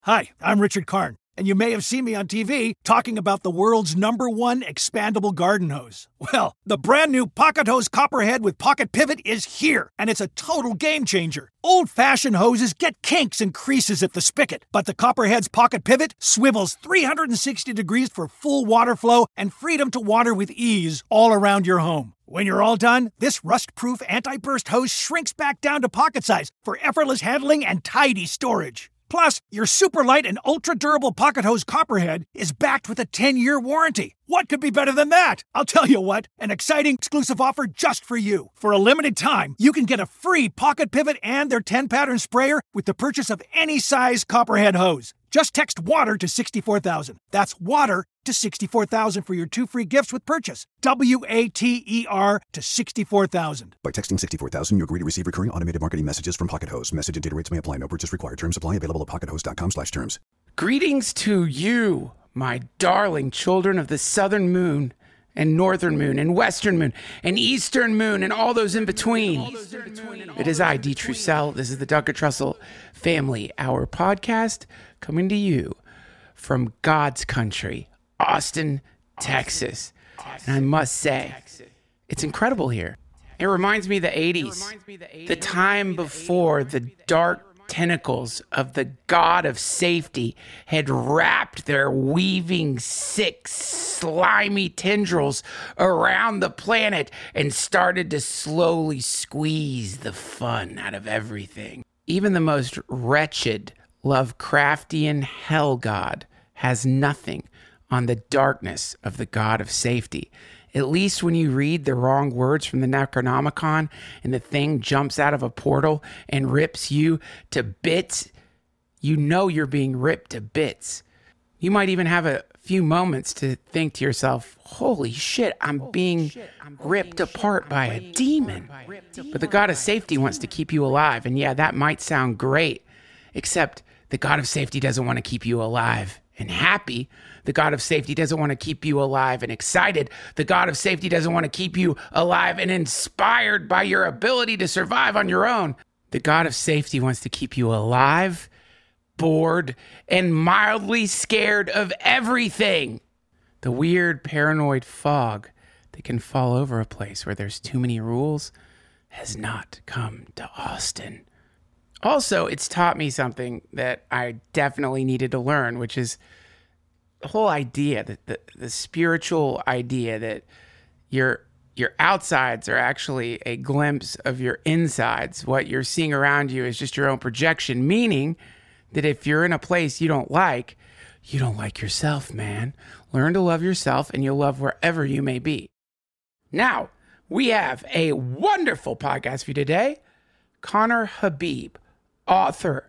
Hi, I'm Richard Karn, and you may have seen me on TV talking about the world's #1 expandable garden hose. Well, the brand new Pocket Hose Copperhead with Pocket Pivot is here, and it's a total game changer. Old-fashioned hoses get kinks and creases at the spigot, but the Copperhead's Pocket Pivot swivels 360 degrees for full water flow and freedom to water with ease all around your home. When you're all done, this rust-proof anti-burst hose shrinks back down to pocket size for effortless handling and tidy storage. Plus, your super light and ultra-durable Pocket Hose Copperhead is backed with a 10-year warranty. What could be better than that? I'll tell you what, an exciting exclusive offer just for you. For a limited time, you can get a free Pocket Pivot and their 10-pattern sprayer with the purchase of any size Copperhead hose. Just text WATER to 64,000. That's WATER to 64,000 for your 2 free gifts with purchase. WATER to 64,000. By texting 64,000, you agree to receive recurring automated marketing messages from Pocket Hose. Message and data rates may apply. No purchase required. Terms apply. Available at pockethose.com/terms. Greetings to you, my darling children of the southern moon and northern moon and western moon and eastern moon and all those in between. It is I, D. Trussell. This is the Duncan Trussell Family Hour podcast coming to you from God's country, Austin, Texas. And I must say, it's incredible here. It reminds me of the 80s, the time before the dark tentacles of the god of safety had wrapped their weaving, sick, slimy tendrils around the planet and started to slowly squeeze the fun out of everything. Even the most wretched Lovecraftian hell god has nothing on the darkness of the god of safety. At least when you read the wrong words from the Necronomicon and the thing jumps out of a portal and rips you to bits, you know you're being ripped to bits. You might even have a few moments to think to yourself, holy shit, I'm being ripped apart by a demon. But the god of safety wants to keep you alive. And yeah, that might sound great, except the god of safety doesn't want to keep you alive and happy. The god of safety doesn't want to keep you alive and excited. The god of safety doesn't want to keep you alive and inspired by your ability to survive on your own. The god of safety wants to keep you alive, bored, and mildly scared of everything. The weird paranoid fog that can fall over a place where there's too many rules has not come to Austin. Also, it's taught me something that I definitely needed to learn, which is the whole idea, the spiritual idea that your outsides are actually a glimpse of your insides. What you're seeing around you is just your own projection, meaning that if you're in a place you don't like yourself, man. Learn to love yourself and you'll love wherever you may be. Now, we have a wonderful podcast for you today. Connor Habib, author,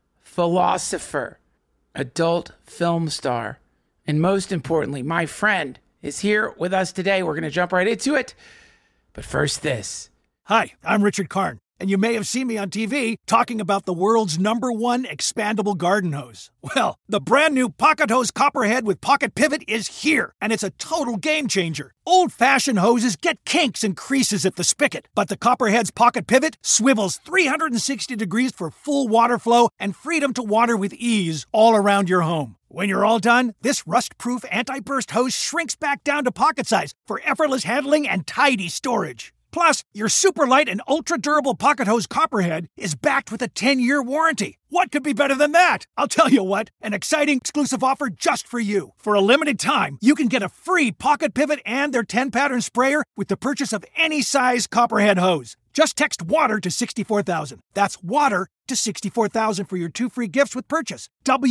philosopher, adult film star, and most importantly, my friend, is here with us today. We're going to jump right into it. But first, this. Hi, I'm Richard Karn, and you may have seen me on TV talking about the world's #1 expandable garden hose. Well, the brand new Pocket Hose Copperhead with Pocket Pivot is here, and it's a total game changer. Old-fashioned hoses get kinks and creases at the spigot, but the Copperhead's Pocket Pivot swivels 360 degrees for full water flow and freedom to water with ease all around your home. When you're all done, this rust-proof anti-burst hose shrinks back down to pocket size for effortless handling and tidy storage. Plus, your super light and ultra-durable Pocket Hose Copperhead is backed with a 10-year warranty. What could be better than that? I'll tell you what, an exciting exclusive offer just for you. For a limited time, you can get a free Pocket Pivot and their 10-pattern sprayer with the purchase of any size Copperhead hose. Just text WATER to 64,000. That's WATER to 64,000 for your 2 free gifts with purchase.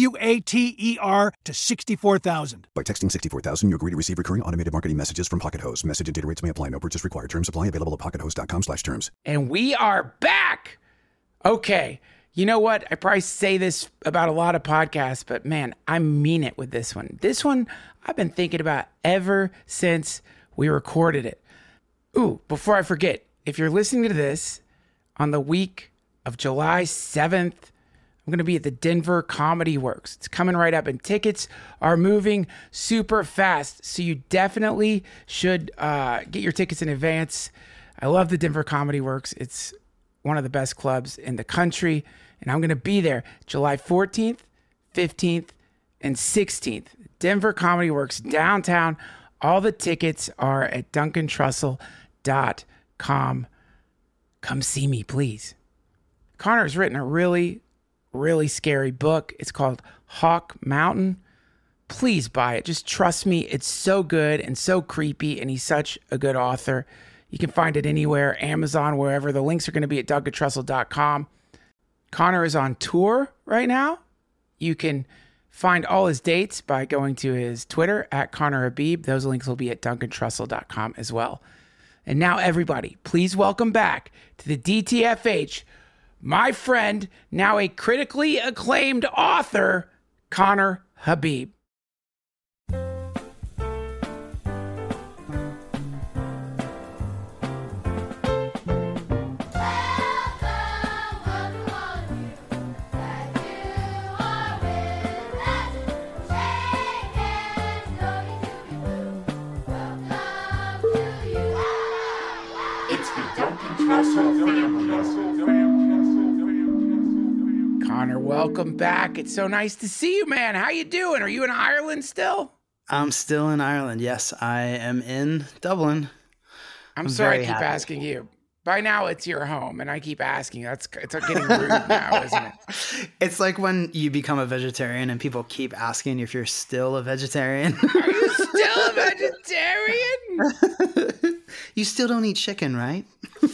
WATER to 64,000. By texting 64,000, you agree to receive recurring automated marketing messages from Pocket Hose. Message and data rates may apply. No purchase required. Terms apply. Available at pockethose.com/terms. And we are back. Okay. You know what? I probably say this about a lot of podcasts, but man, I mean it with this one. This one I've been thinking about ever since we recorded it. Ooh, before I forget, if you're listening to this on the week of July 7th, I'm going to be at the Denver Comedy Works. It's coming right up, and tickets are moving super fast. So you definitely should get your tickets in advance. I love the Denver Comedy Works. It's one of the best clubs in the country, and I'm going to be there July 14th, 15th, and 16th. Denver Comedy Works downtown. All the tickets are at DuncanTrussell.com. Come see me, please. Connor's written a really, really scary book. It's called Hawk Mountain. Please buy it. Just trust me. It's so good and so creepy, and he's such a good author. You can find it anywhere, Amazon, wherever. The links are going to be at DuncanTrussell.com. Connor is on tour right now. You can find all his dates by going to his Twitter at Connor Habib. Those links will be at DuncanTrussell.com as well. And now, everybody, please welcome back to the DTFH, my friend, now a critically acclaimed author, Connor Habib. Connor, welcome back. It's so nice to see you, man. How you doing? Are you in Ireland still? I'm still in Ireland. Yes, I am in Dublin. I'm sorry I keep asking you. By now it's your home, and I keep asking. It's getting rude now, isn't it? It's like when you become a vegetarian and people keep asking if you're still a vegetarian. Are you still a vegetarian? You still don't eat chicken, right?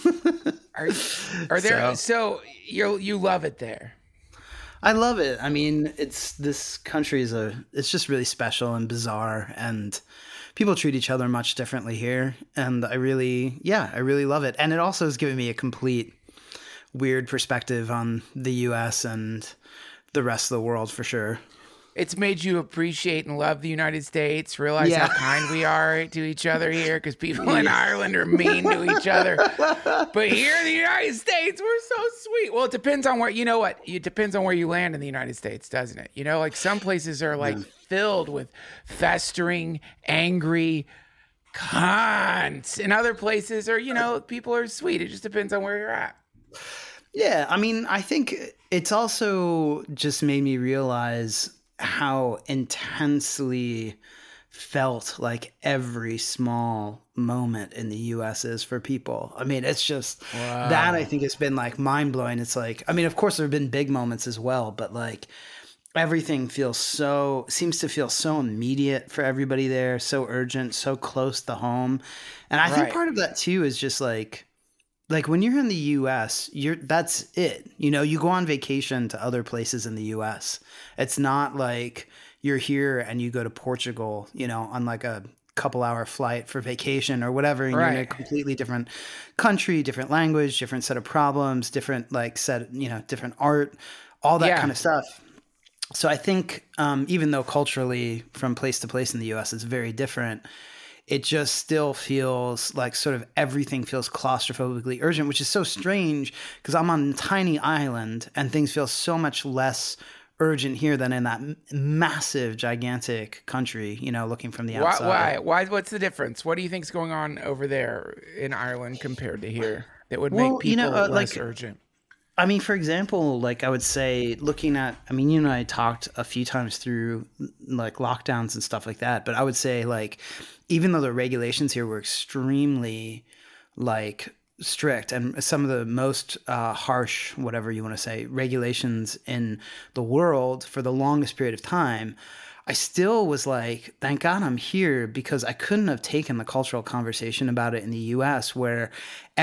Are there? So you love it there? I love it. I mean, this country it's just really special and bizarre, and people treat each other much differently here. And I really love it. And it also has given me a complete weird perspective on the US and the rest of the world for sure. It's made you appreciate and love the United States, realize how kind we are to each other here, because people in Ireland are mean to each other. But here in the United States, we're so sweet. Well, it depends on where, it depends on where you land in the United States, doesn't it? Like some places are like filled with festering, angry cunts. And other places are, people are sweet. It just depends on where you're at. Yeah. I mean, I think it's also just made me realize how intensely felt like every small moment in the US is for people. I mean, it's just that I think has been like mind blowing. It's like, I mean, of course there have been big moments as well, but like everything seems to feel so immediate for everybody there, so urgent, so close to home. And I think part of that too is just like when you're in the US, that's it. You go on vacation to other places in the US. It's not like you're here and you go to Portugal, on like a couple-hour flight for vacation or whatever, and you're in a completely different country, different language, different set of problems, different different art, all that kind of stuff. So I think even though culturally from place to place in the US it's very different, it just still feels like sort of everything feels claustrophobically urgent, which is so strange because I'm on a tiny island and things feel so much less urgent here than in that massive, gigantic country, looking from the outside. Why? What's the difference? What do you think's going on over there in Ireland compared to here that would make people less urgent? I mean, for example, I would say you and I talked a few times through like lockdowns and stuff like that, but I would say even though the regulations here were extremely strict and some of the most harsh, whatever you want to say, regulations in the world for the longest period of time, I still was like, thank God I'm here, because I couldn't have taken the cultural conversation about it in the US where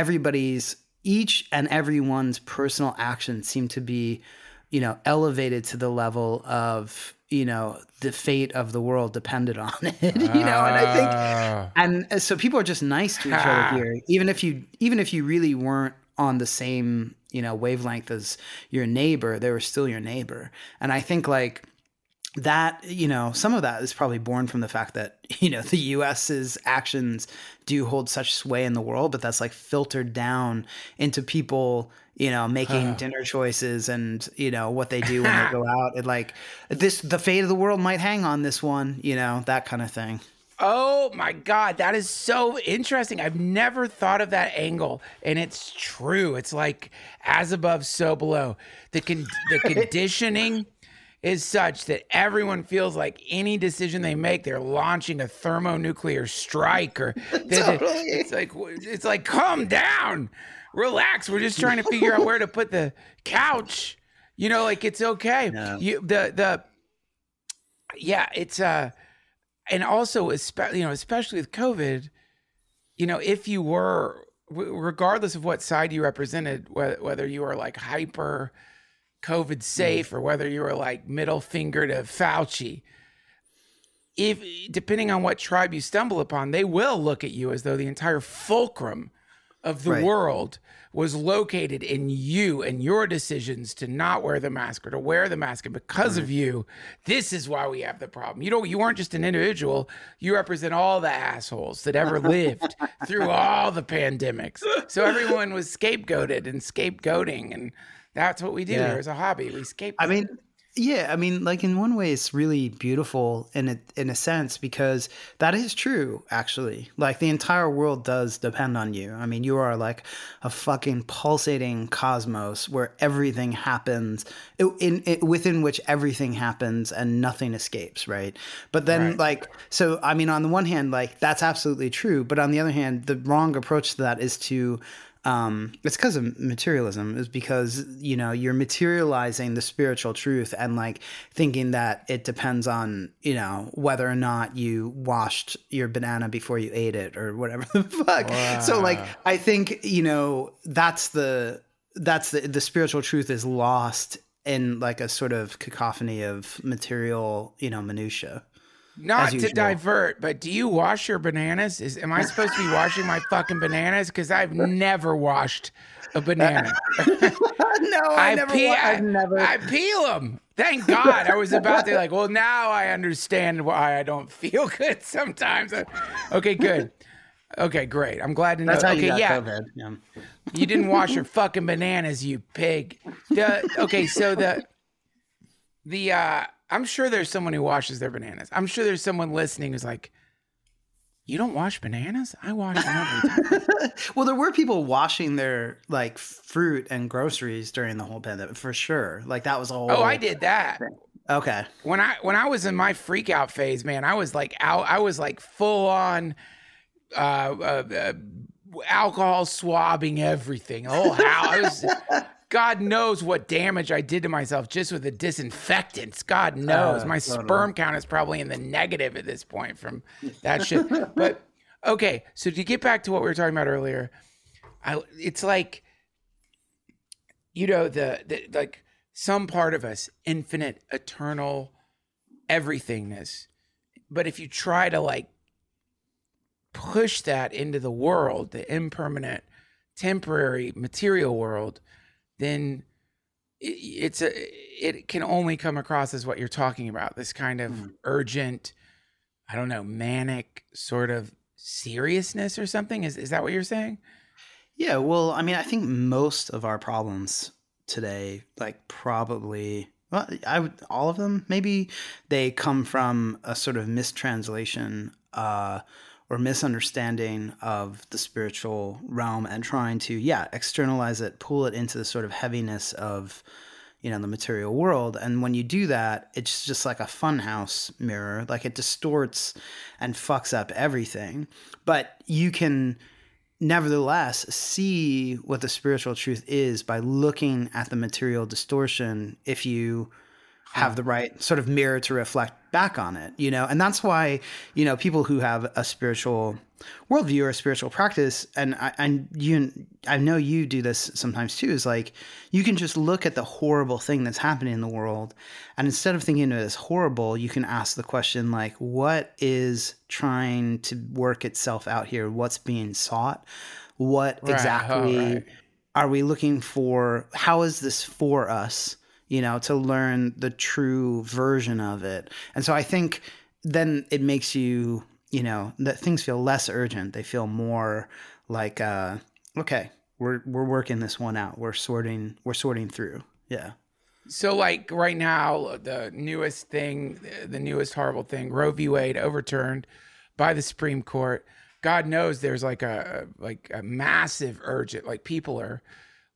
each and everyone's personal actions seem to be, elevated to the level of, the fate of the world depended on it, and I think, and so people are just nice to each other here, even if you really weren't on the same, wavelength as your neighbor, they were still your neighbor. And I think that, some of that is probably born from the fact that, the US's actions do hold such sway in the world, but that's filtered down into people, making dinner choices and, what they do when they go out. And the fate of the world might hang on this one, that kind of thing. Oh my God, that is so interesting. I've never thought of that angle, and it's true. It's like as above, so below. The conditioning is such that everyone feels like any decision they make, they're launching a thermonuclear strike, or it's like, calm down, relax. We're just trying to figure out where to put the couch. You know, like, it's okay. No. It's and also, especially with COVID, you know, if you were, regardless of what side you represented, whether you were like hyper COVID safe or whether you were like middle finger to Fauci, depending on what tribe you stumble upon, they will look at you as though the entire fulcrum of the world was located in you and your decisions to not wear the mask or to wear the mask. And because of you, this is why we have the problem. You weren't just an individual. You represent all the assholes that ever lived through all the pandemics. So everyone was scapegoated and scapegoating. And that's what we do here as a hobby. We scapegoat. I mean, like, in one way, it's really beautiful in a sense, because that is true, actually. Like, the entire world does depend on you. I mean, you are like a fucking pulsating cosmos where everything happens, within which everything happens and nothing escapes, right? But then, so, I mean, on the one hand, like, that's absolutely true. But on the other hand, the wrong approach to that is to it's because of materialism, is because, you know, you're materializing the spiritual truth and like thinking that it depends on, you know, whether or not you washed your banana before you ate it or whatever the fuck. Wow. So like, I think, you know, that's the spiritual truth is lost in like a sort of cacophony of material, you know, minutia. Not to divert, but do you wash your bananas? Am I supposed to be washing my fucking bananas? Because I've never washed a banana. No, I've never. I peel them. Thank God. I was about to like, well, now I understand why I don't feel good sometimes. Okay, good. Okay, great. I'm glad to know. That's how you got COVID. Yeah. You didn't wash your fucking bananas, you pig. I'm sure there's someone who washes their bananas. I'm sure there's someone listening who's like, you don't wash bananas? I wash them every time. Well, there were people washing their like fruit and groceries during the whole pandemic, for sure. Like, that was a whole. Oh, I did that. Thing. Okay. When I was in my freak out phase, man, I was like I was like full on alcohol swabbing everything. Oh, how God knows what damage I did to myself just with the disinfectants. God knows. My sperm count is probably in the negative at this point from that shit. But, okay, so to get back to what we were talking about earlier, it's like, you know, the like some part of us, infinite, eternal, everythingness. But if you try to, like, push that into the world, the impermanent, temporary, material world, then it can only come across as what you're talking about, this kind of urgent, I don't know, manic sort of seriousness or something. Is that what you're saying? Yeah, well, I mean, I think most of our problems today, like probably, well, all of them, maybe they come from a sort of mistranslation or misunderstanding of the spiritual realm and trying to, externalize it, pull it into the sort of heaviness of, you know, the material world. And when you do that, it's just like a funhouse mirror. Like, it distorts and fucks up everything. But you can nevertheless see what the spiritual truth is by looking at the material distortion if you have the right sort of mirror to reflect back on it, you know? And that's why, you know, people who have a spiritual worldview or a spiritual practice, and I know you do this sometimes too, is like, you can just look at the horrible thing that's happening in the world, and instead of thinking of it as horrible, you can ask the question, like, what is trying to work itself out here? What's being sought? What exactly are we looking for? How is this for us? You know, to learn the true version of it. And so I think then it makes you, you know, that things feel less urgent. They feel more like, okay, we're working this one out. We're sorting through. Yeah. So like right now, the newest horrible thing, Roe v. Wade overturned by the Supreme Court. God knows there's like a massive urgent, like people are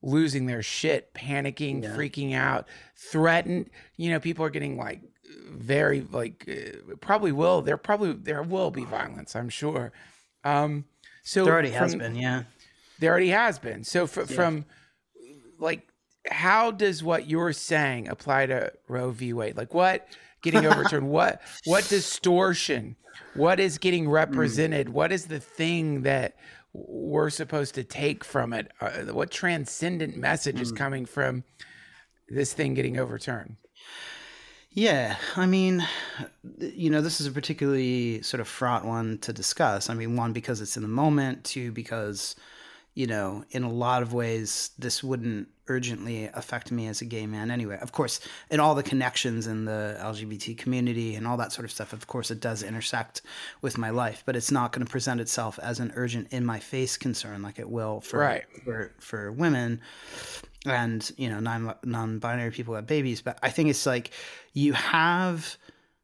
losing their shit, panicking, freaking out, threatened. You know, people are getting like very like there will be violence, I'm sure. So there already has been, there already has been. So from like, how does what you're saying apply to Roe v. Wade? Like, what getting overturned? what distortion? What is getting represented? What is the thing that we're supposed to take from it? What transcendent message is coming from this thing getting overturned? Yeah, I mean, you know, this is a particularly sort of fraught one to discuss. I mean, one, because it's in the moment. Two, because, you know, in a lot of ways, this wouldn't urgently affect me as a gay man anyway. Of course, in all the connections in the LGBT community and all that sort of stuff, of course, it does intersect with my life, but it's not going to present itself as an urgent in-my-face concern like it will for women and, you know, non-binary people who have babies. But I think it's like you have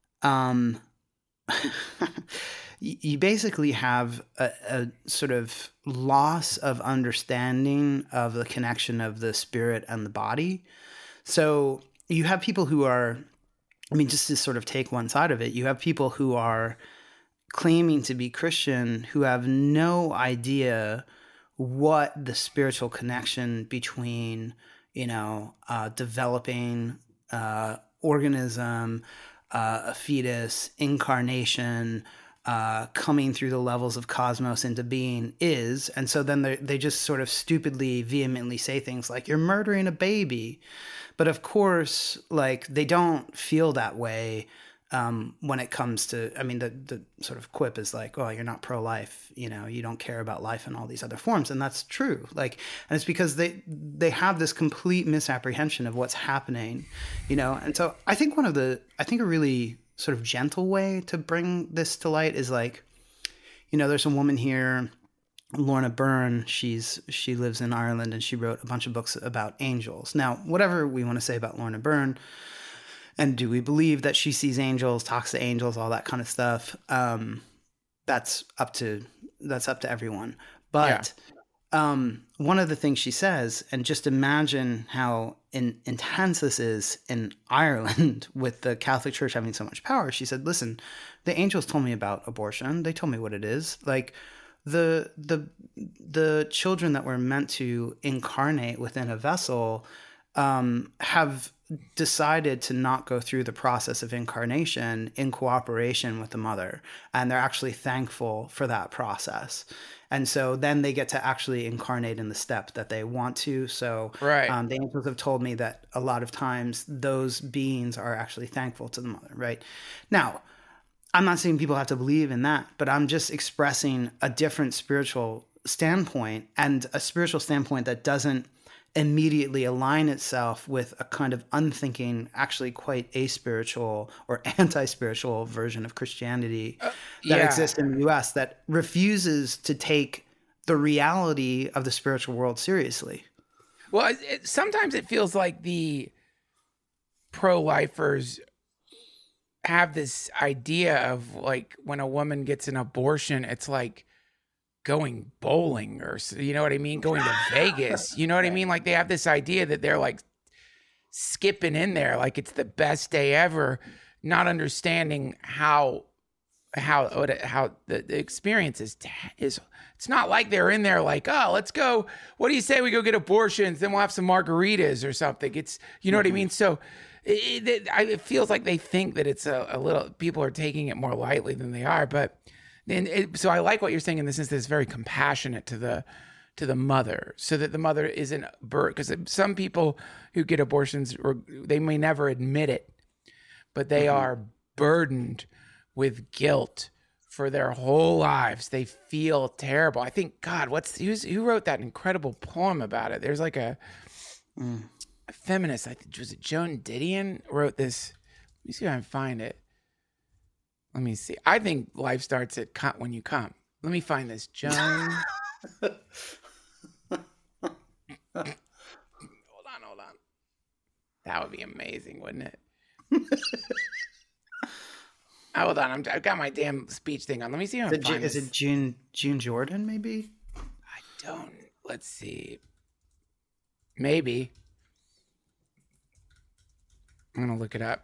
you basically have a sort of loss of understanding of the connection of the spirit and the body. So you have people who are, I mean, just to sort of take one side of it, you have people who are claiming to be Christian who have no idea what the spiritual connection between, you know, developing organism, a fetus, incarnation, coming through the levels of cosmos into being is. And so then they just sort of stupidly, vehemently say things like, you're murdering a baby. But of course, like, they don't feel that way when it comes to, I mean, the sort of quip is like, oh, you're not pro-life, you know, you don't care about life in all these other forms. And that's true. Like, and it's because they have this complete misapprehension of what's happening, you know? And so I think a really sort of gentle way to bring this to light is like, you know, there's a woman here, Lorna Byrne. She lives in Ireland, and she wrote a bunch of books about angels. Now, whatever we want to say about Lorna Byrne, and do we believe that she sees angels, talks to angels, all that kind of stuff, that's up to everyone. But one of the things she says, and just imagine how intense this is in Ireland with the Catholic Church having so much power. She said, listen, the angels told me about abortion. They told me what it is. Like, the children that were meant to incarnate within a vessel have decided to not go through the process of incarnation in cooperation with the mother. And they're actually thankful for that process. And so then they get to actually incarnate in the step that they want to. So the angels have told me that a lot of times those beings are actually thankful to the mother, right? Now, I'm not saying people have to believe in that, but I'm just expressing a different spiritual standpoint, and a spiritual standpoint that doesn't immediately align itself with a kind of unthinking, actually quite aspiritual or anti-spiritual version of Christianity that exists in the US that refuses to take the reality of the spiritual world seriously. Well, sometimes it feels like the pro-lifers have this idea of, like, when a woman gets an abortion, it's like going bowling, or, you know what I mean? Going to Vegas, you know what I mean? Like, they have this idea that they're like skipping in there, like it's the best day ever, not understanding how the experience is. It's not like they're in there like, oh, let's go. What do you say we go get abortions? Then we'll have some margaritas or something. It's, you know what I mean? So it feels like they think that it's a little, people are taking it more lightly than they are. But so I like what you're saying in the sense that it's very compassionate to the mother, so that the mother isn't burdened. Because some people who get abortions, they may never admit it, but they are burdened with guilt for their whole lives. They feel terrible. I think, God, who wrote that incredible poem about it? There's like a feminist, I think, was it Joan Didion, wrote this. Let me see if I can find it. Let me see. I think life starts at when you come. Let me find this. Joan. Hold on. That would be amazing, wouldn't it? Hold on. I've got my damn speech thing on. Let me see if I can find this. Is it June Jordan, maybe? I don't. Let's see. Maybe. I'm going to look it up.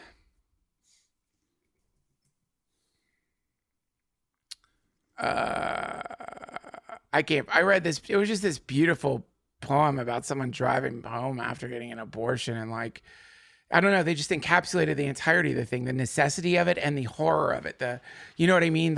I read this. It was just this beautiful poem about someone driving home after getting an abortion. And like, I don't know, they just encapsulated the entirety of the thing, the necessity of it and the horror of it. You know what I mean?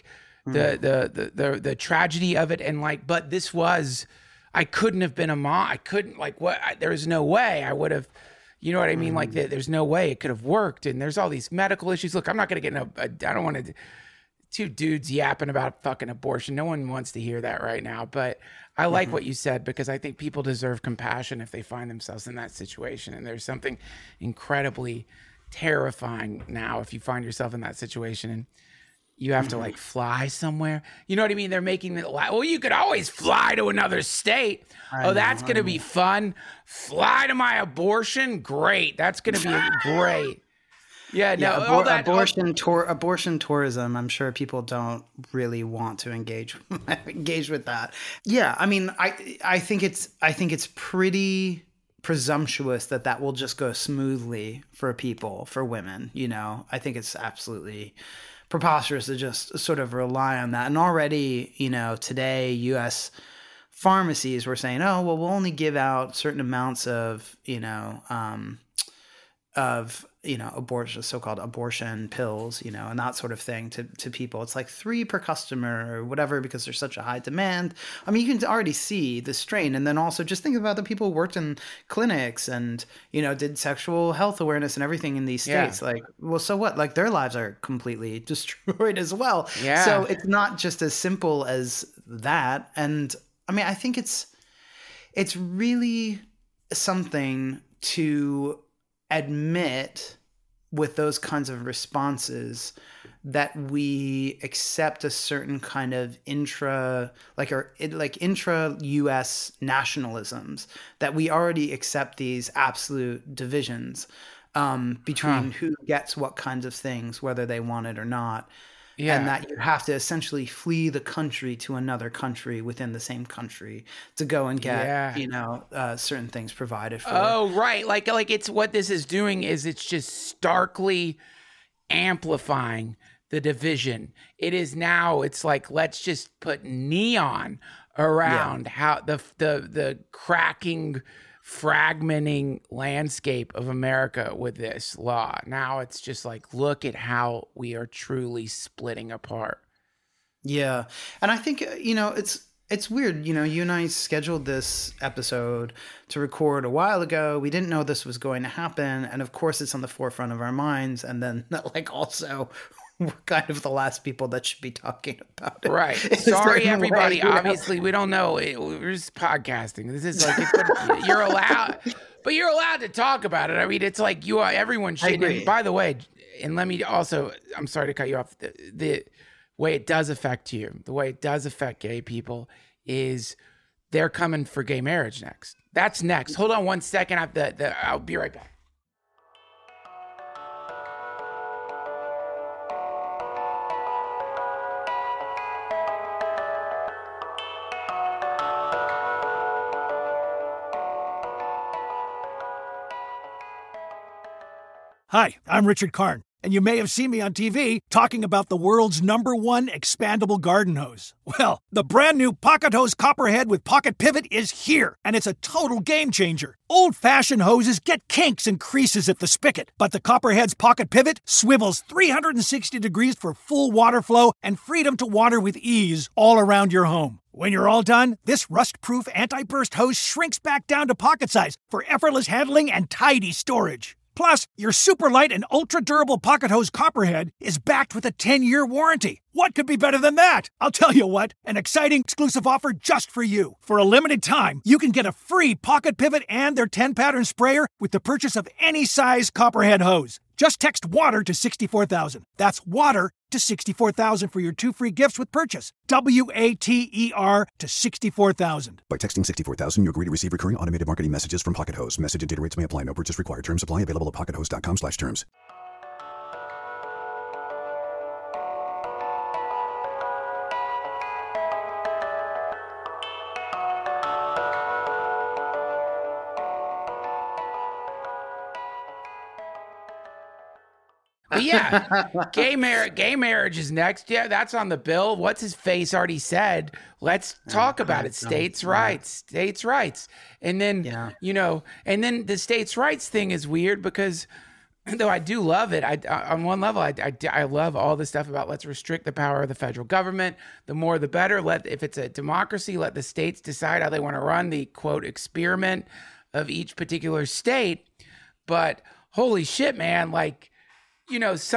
The tragedy of it. And like, but this was, I couldn't have been a mom. I couldn't there's no way I would have, you know what I mean? Like there's no way it could have worked. And there's all these medical issues. Look, I'm not going to get I don't want to, two dudes yapping about fucking abortion. No one wants to hear that right now, but I like what you said, because I think people deserve compassion if they find themselves in that situation. And there's something incredibly terrifying now if you find yourself in that situation and you have to like fly somewhere. You know what I mean? They're making it well, you could always fly to another state. That's going to be fun. Fly to my abortion. Great. That's going to be great. Yeah, no, abortion tourism. I'm sure people don't really want to engage with that. Yeah, I mean, I think it's pretty presumptuous that will just go smoothly for people, for women. You know, I think it's absolutely preposterous to just sort of rely on that. And already, you know, today U.S. pharmacies were saying, oh, well, we'll only give out certain amounts of, abortion, so-called abortion pills, you know, and that sort of thing to people. It's like 3 per customer or whatever, because there's such a high demand. I mean, you can already see the strain. And then also just think about the people who worked in clinics and, you know, did sexual health awareness and everything in these states. Yeah. Like, well, so what? Like their lives are completely destroyed as well. Yeah. So it's not just as simple as that. And I mean, I think it's really something to admit with those kinds of responses that we accept a certain kind of intra-US nationalisms, that we already accept these absolute divisions between who gets what kinds of things, whether they want it or not. Yeah. And that you have to essentially flee the country to another country within the same country to go and get, certain things provided for. Oh, right. Like it's what this is doing is it's just starkly amplifying the division. It is now, it's like, let's just put neon around how the cracking, fragmenting landscape of America with this law. Now it's just like, look at how we are truly splitting apart. Yeah. And I think, it's weird. You know, you and I scheduled this episode to record a while ago. We didn't know this was going to happen. And of course it's on the forefront of our minds. And then also we're kind of the last people that should be talking about it. Right. Sorry, everybody. Obviously, we don't know. We're just podcasting. This is like, you're allowed to talk about it. I mean, it's like everyone should. And by the way, and let me also, I'm sorry to cut you off. The way it does affect you, the way it does affect gay people is they're coming for gay marriage next. That's next. Hold on 1 second. I'll be right back. Hi, I'm Richard Karn, and you may have seen me on TV talking about the world's #1 expandable garden hose. Well, the brand new Pocket Hose Copperhead with Pocket Pivot is here, and it's a total game changer. Old-fashioned hoses get kinks and creases at the spigot, but the Copperhead's Pocket Pivot swivels 360 degrees for full water flow and freedom to water with ease all around your home. When you're all done, this rust-proof anti-burst hose shrinks back down to pocket size for effortless handling and tidy storage. Plus, your super light and ultra-durable Pocket Hose Copperhead is backed with a 10-year warranty. What could be better than that? I'll tell you what, an exciting exclusive offer just for you. For a limited time, you can get a free Pocket Pivot and their 10-pattern sprayer with the purchase of any size Copperhead hose. Just text WATER to 64,000. That's WATER to 64,000 for your 2 free gifts with purchase. WATER to 64,000. By texting 64,000, you agree to receive recurring automated marketing messages from Pocket Hose. Message and data rates may apply. No purchase required. Terms apply. Available at pockethose.com/terms. But yeah, gay marriage is next. Yeah, that's on the bill. What's his face already said? Let's talk about it. States' rights. And then, and then the states' rights thing is weird because though I do love it, on one level, I love all the stuff about let's restrict the power of the federal government. The more, the better. If it's a democracy, let the states decide how they want to run the quote experiment of each particular state. But holy shit, man! Like, if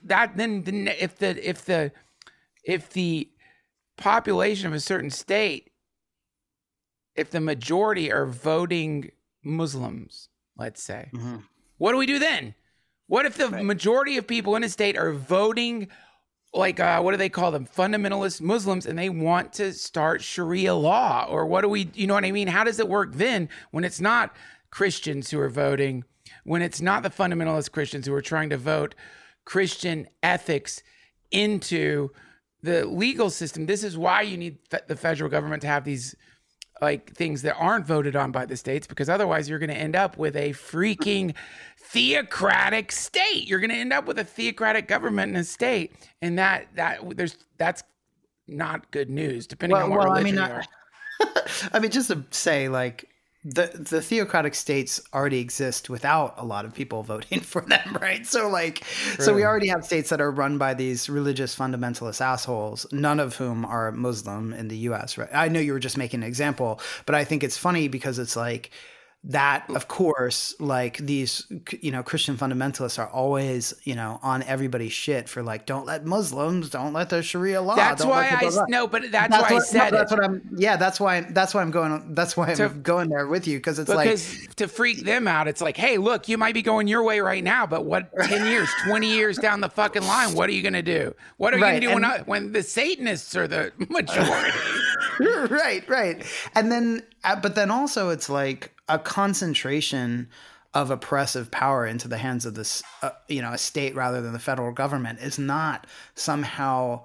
the population of a certain state, if the majority are voting Muslims, let's say, what do we do then? What if the majority of people in a state are voting, like, what do they call them? Fundamentalist Muslims, and they want to start Sharia law? Or what do we, you know what I mean? How does it work then when it's not Christians who are voting, when it's not the fundamentalist Christians who are trying to vote Christian ethics into the legal system? This is why you need the federal government to have these like things that aren't voted on by the states, because otherwise you're going to end up with a freaking theocratic state. You're going to end up with a theocratic government in a state, and that's not good news, depending on what religion you are. I mean, just to say, like, the theocratic states already exist without a lot of people voting for them, right? So like, so we already have states that are run by these religious fundamentalist assholes, none of whom are Muslim in the US, right? I know you were just making an example, but I think it's funny because it's like that, of course, like these, Christian fundamentalists are always, on everybody's shit for like, don't let the Sharia law. That's why I said I'm going there with you. Because to freak them out, it's like, hey, look, you might be going your way right now, but what 10 years, 20 years down the fucking line, what are you going to do? What are you going to do when the Satanists are the majority? Right. And then, but then also it's like a concentration of oppressive power into the hands of this, a state rather than the federal government is not somehow,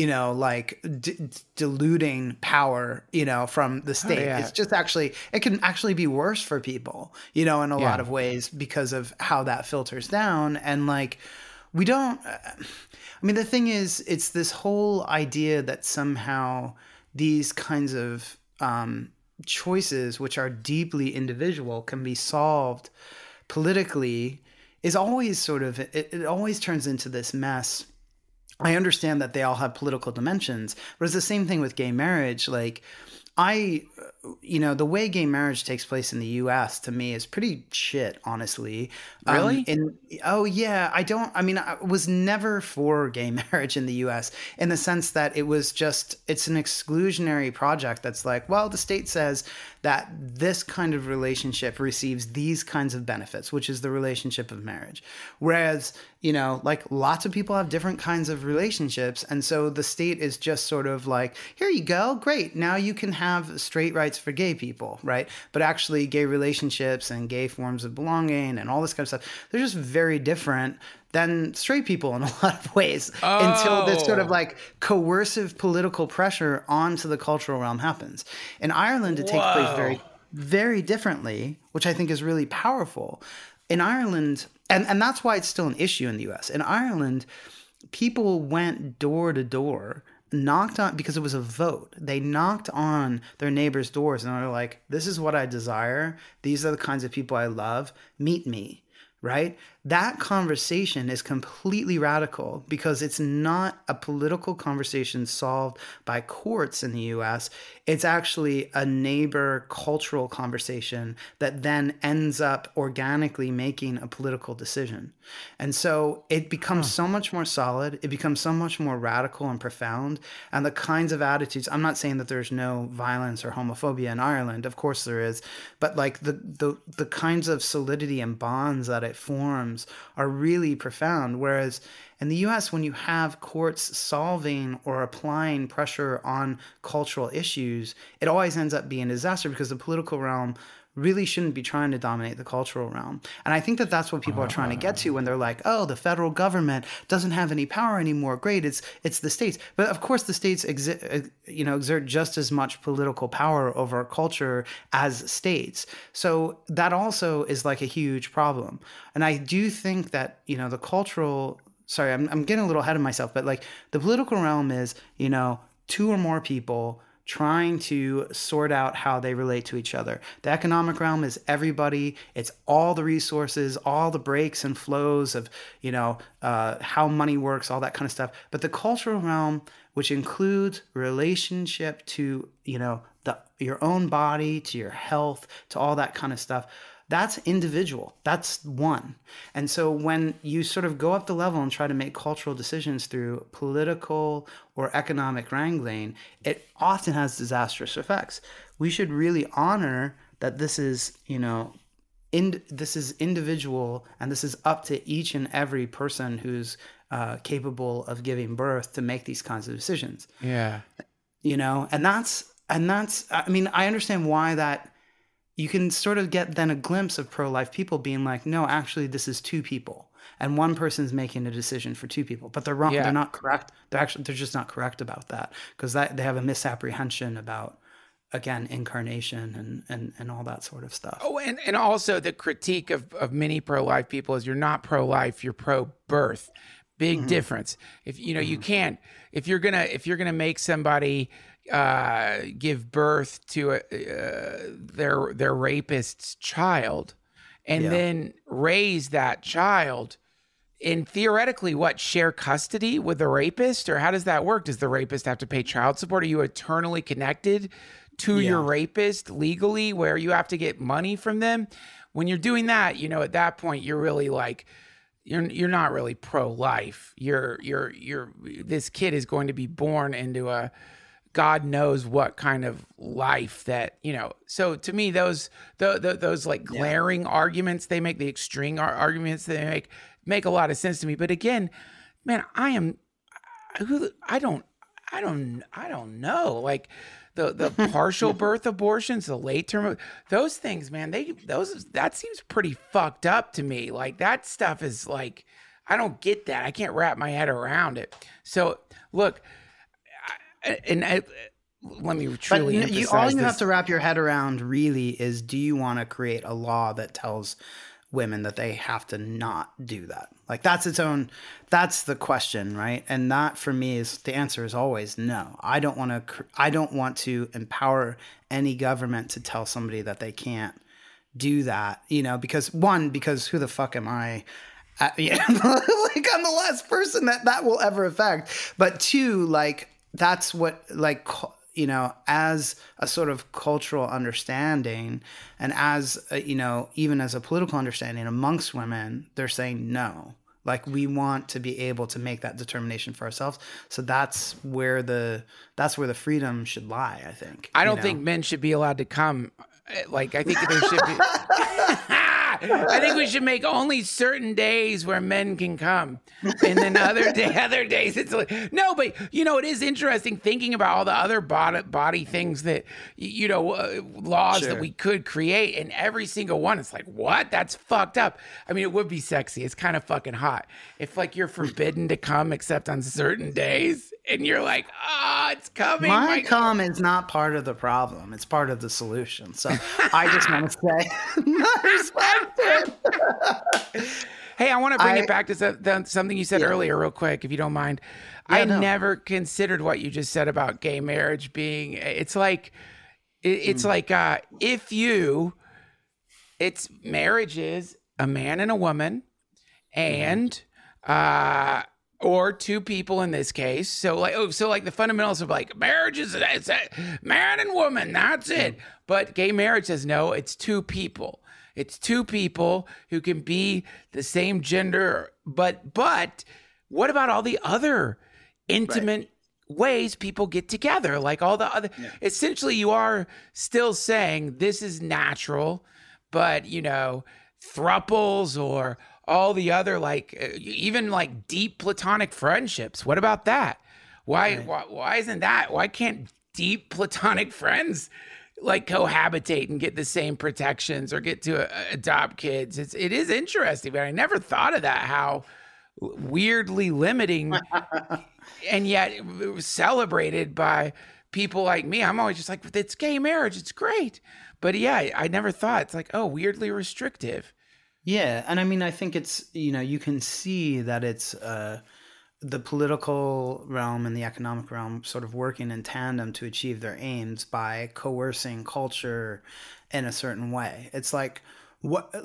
diluting power, from the state. It's just it can actually be worse for people, in a lot of ways because of how that filters down. And like, the thing is, it's this whole idea that somehow these kinds of choices, which are deeply individual, can be solved politically, is always it always turns into this mess. I understand that they all have political dimensions, but it's the same thing with gay marriage. Like, the way gay marriage takes place in the U.S. to me is pretty shit, honestly. Really? I was never for gay marriage in the U.S. in the sense that it's an exclusionary project that's like, well, the state says that this kind of relationship receives these kinds of benefits, which is the relationship of marriage. Whereas, like lots of people have different kinds of relationships. And so the state is just sort of like, here you go. Great. Now you can have straight rights for gay people, right? But actually gay relationships and gay forms of belonging and all this kind of stuff, they're just very different than straight people in a lot of ways until this sort of like coercive political pressure onto the cultural realm happens. In Ireland, it takes place very, very differently, which I think is really powerful. In Ireland, and that's why it's still an issue in the US. In Ireland, people went door to door, knocked on, because it was a vote. They knocked on their neighbors' doors and they're like, this is what I desire. These are the kinds of people I love. Meet me. Right? That conversation is completely radical because it's not a political conversation solved by courts in the US. It's actually a neighbor cultural conversation that then ends up organically making a political decision. And so it becomes so much more solid. It becomes so much more radical and profound. And the kinds of attitudes, I'm not saying that there's no violence or homophobia in Ireland. Of course there is. But like the kinds of solidity and bonds that it forms are really profound. Whereas in the US, when you have courts solving or applying pressure on cultural issues, it always ends up being a disaster because the political realm really shouldn't be trying to dominate the cultural realm. And I think that that's what people are trying to get to when they're like, oh, the federal government doesn't have any power anymore. Great, it's the states. But of course, the states exert just as much political power over culture as states. So that also is like a huge problem. And I do think that, the cultural sorry, I'm getting a little ahead of myself, but like the political realm is, two or more people trying to sort out how they relate to each other. The economic realm is everybody. It's all the resources, all the breaks and flows of, how money works, all that kind of stuff. But the cultural realm, which includes relationship to, your own body, to your health, to all that kind of stuff, that's individual. That's one. And so when you sort of go up the level and try to make cultural decisions through political or economic wrangling, it often has disastrous effects. We should really honor that this is, this is individual, and this is up to each and every person who's capable of giving birth to make these kinds of decisions. Yeah. And that's, I mean, I understand why that. You can sort of get then a glimpse of pro-life people being like, no, actually, this is two people. And one person's making a decision for two people. But they're wrong. Yeah. They're not correct. They're just not correct about that, because they have a misapprehension about, again, incarnation and all that sort of stuff. Oh, and also the critique of many pro-life people is you're not pro-life, you're pro-birth. Big difference. If you can't, if you're gonna make somebody give birth to their rapist's child, and then raise that child, and theoretically, share custody with the rapist, or how does that work? Does the rapist have to pay child support? Are you eternally connected to your rapist legally, where you have to get money from them? When you're doing that, at that point, you're really like, you're not really pro-life. You're this kid is going to be born into a God knows what kind of life that, so to me, those like glaring arguments they make, the extreme arguments they make a lot of sense to me. But again, man, I don't know. Like the partial birth abortions, the late term, those things, man, that seems pretty fucked up to me. Like that stuff is like, I don't get that. I can't wrap my head around it. So look, let me truly emphasize all you have to wrap your head around really is, do you want to create a law that tells women that they have to not do that? Like that's the question, right? And that for me the answer is always no. I don't want to empower any government to tell somebody that they can't do that, because who the fuck am I? Like I'm the last person that will ever affect. But two, like, that's what, like, as a sort of cultural understanding, and as even as a political understanding amongst women, they're saying no. Like, we want to be able to make that determination for ourselves. So that's where the freedom should lie, I think. I don't think men should be allowed to come. Like, I think there should be. I think we should make only certain days where men can come, and then other days it's like, no. But it is interesting thinking about all the other body things that laws that we could create, and every single one, it's like, what? That's fucked up. I mean, it would be sexy. It's kind of fucking hot if like you're forbidden to come except on certain days, and you're like, it's coming. My cum is not part of the problem. It's part of the solution. So I just want to say, not respect. Hey, I want to bring it back to something you said earlier real quick, if you don't mind. I never considered what you just said about gay marriage being, it's like marriage is a man and a woman, and or two people in this case. So like the fundamentals of like marriage is it's a man and woman, that's it. But gay marriage says no, it's two people. It's two people who can be the same gender, but what about all the other intimate ways people get together? Like all the other, essentially you are still saying this is natural, but thruples or all the other, like even like deep platonic friendships. What about that? Why isn't that? Why can't deep platonic friends like cohabitate and get the same protections, or get to adopt kids? It is interesting, but I never thought of that, how weirdly limiting and yet celebrated by people like me. I'm always just like, it's gay marriage, it's great. But yeah, I never thought, it's like, oh, weirdly restrictive. Yeah, and I mean, I think it's, you can see that it's the political realm and the economic realm sort of working in tandem to achieve their aims by coercing culture in a certain way. It's like what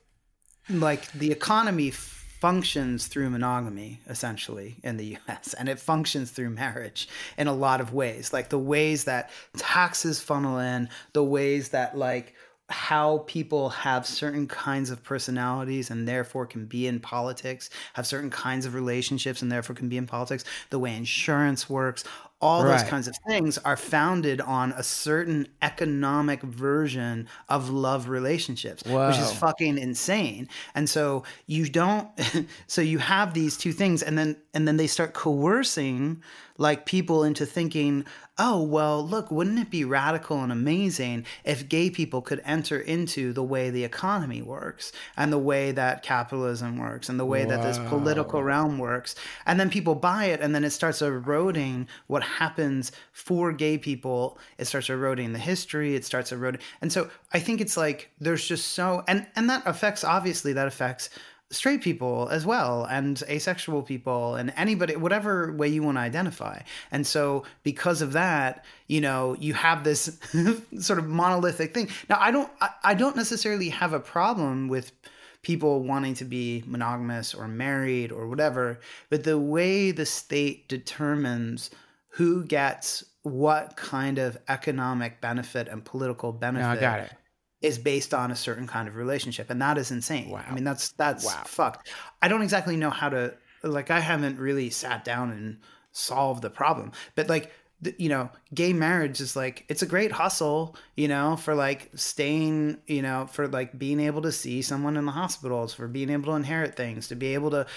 like the economy functions through monogamy essentially in the US, and it functions through marriage in a lot of ways, like the ways that taxes funnel in, the ways that like how people have certain kinds of personalities and therefore can be in politics, have certain kinds of relationships and therefore can be in politics, the way insurance works, all those Right. kinds of things are founded on a certain economic version of love relationships, which is Whoa. fucking insane. And so you don't so you have these two things, and then they start coercing like people into thinking, oh, well, look, wouldn't it be radical and amazing if gay people could enter into the way the economy works and the way that capitalism works and the way that this political Whoa. realm works? And then people buy it, and then it starts eroding what happens for gay people. It starts eroding the history. It starts eroding. And so I think it's like there's just so, and that affects, obviously, that affects straight people as well, and asexual people, and anybody, whatever way you want to identify. And so because of that, you have this sort of monolithic thing. Now, I don't necessarily have a problem with people wanting to be monogamous or married or whatever, but the way the state determines who gets what kind of economic benefit and political benefit, No, I got it. is based on a certain kind of relationship, and that is insane. Wow. I mean, that's Wow. fucked. I don't exactly know how to, like, I haven't really sat down and solved the problem, but like, gay marriage is like, it's a great hustle, for like staying, for like being able to see someone in the hospitals, for being able to inherit things, to be able to,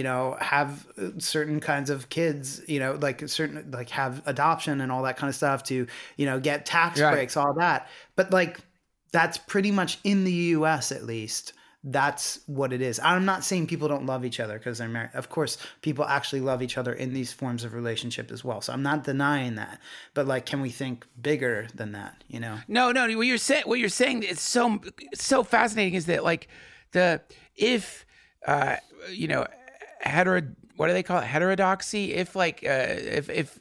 have certain kinds of kids, like certain, like have adoption and all that kind of stuff, to, get tax Right. breaks, all that. But like, that's pretty much in the US, at least. That's what it is. I'm not saying people don't love each other because they're married. Of course, people actually love each other in these forms of relationship as well. So I'm not denying that. But like, can we think bigger than that? No, what you're saying is so fascinating, is that like hetero, what do they call it? Heterodoxy. If like if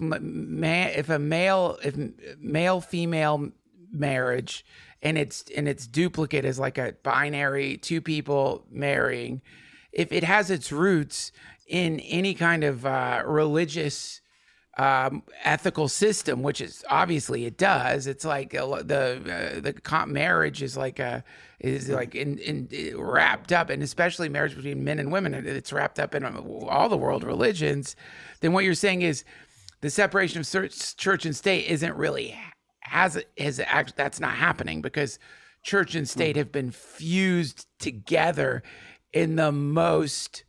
male female marriage and its duplicate is like a binary, two people marrying, if it has its roots in any kind of religious ethical system, which is obviously it does. It's like the marriage is like in wrapped up, and especially marriage between men and women, it's wrapped up in all the world religions. Then what you're saying is the separation of church and state isn't really that's not happening, because church and state have been fused together in the most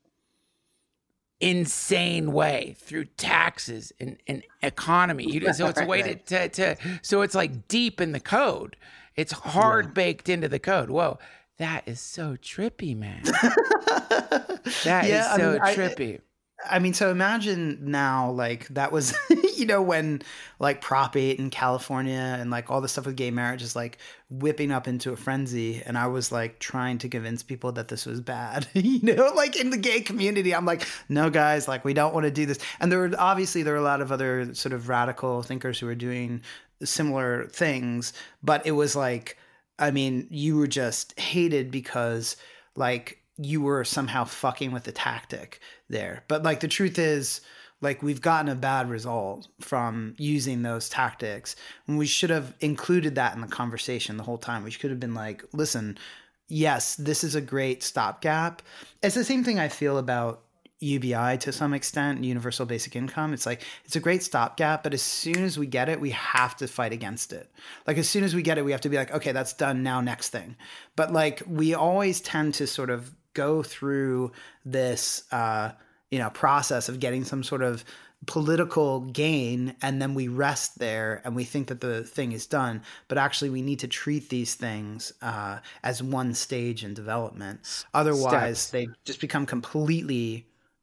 insane way through taxes and economy. So it's a way to so it's like deep in the code. It's hard baked into the code. Whoa, that is so trippy, man. That is so trippy. I mean, so imagine now, like, that was, when like Prop 8 in California and like all the stuff with gay marriage is like whipping up into a frenzy. And I was like trying to convince people that this was bad, like in the gay community. I'm like, no, guys, like, we don't want to do this. And there were a lot of other sort of radical thinkers who were doing similar things. But it was like, I mean, you were just hated because like you were somehow fucking with the tactic there. But like, the truth is, like, we've gotten a bad result from using those tactics, and we should have included that in the conversation the whole time. We could have been like, listen, yes, this is a great stopgap. It's the same thing I feel about UBI to some extent, universal basic income. It's like, it's a great stopgap, but as soon as we get it, we have to fight against it. Like, as soon as we get it, we have to be like, okay, that's done now, next thing. But like, we always tend to sort of go through this, process of getting some sort of political gain, and then we rest there and we think that the thing is done. But actually, we need to treat these things as one stage in development. Otherwise, they just become completely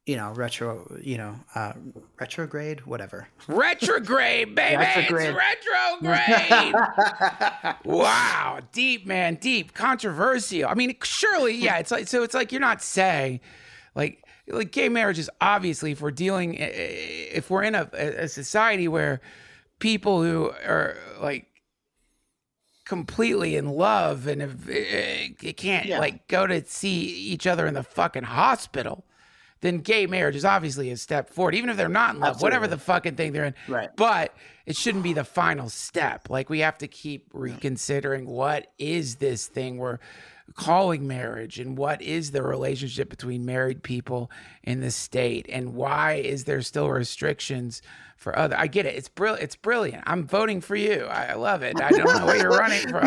retrograde, whatever. Retrograde, baby. Retrograde. It's retrograde. Wow. Deep, man. Deep. Controversial. I mean, surely, yeah. It's like you're not saying like gay marriage is obviously, if we're in a society where people who are like completely in love and it can't like go to see each other in the fucking hospital, then gay marriage is obviously a step forward, even if they're not in love, whatever the fucking thing they're in. Right. But it shouldn't be the final step. Like, we have to keep reconsidering what is this thing we're calling marriage, and what is the relationship between married people in the state, and why is there still restrictions for other. I get it. It's brilliant. I'm voting for you. I love it. I don't know what you're running for.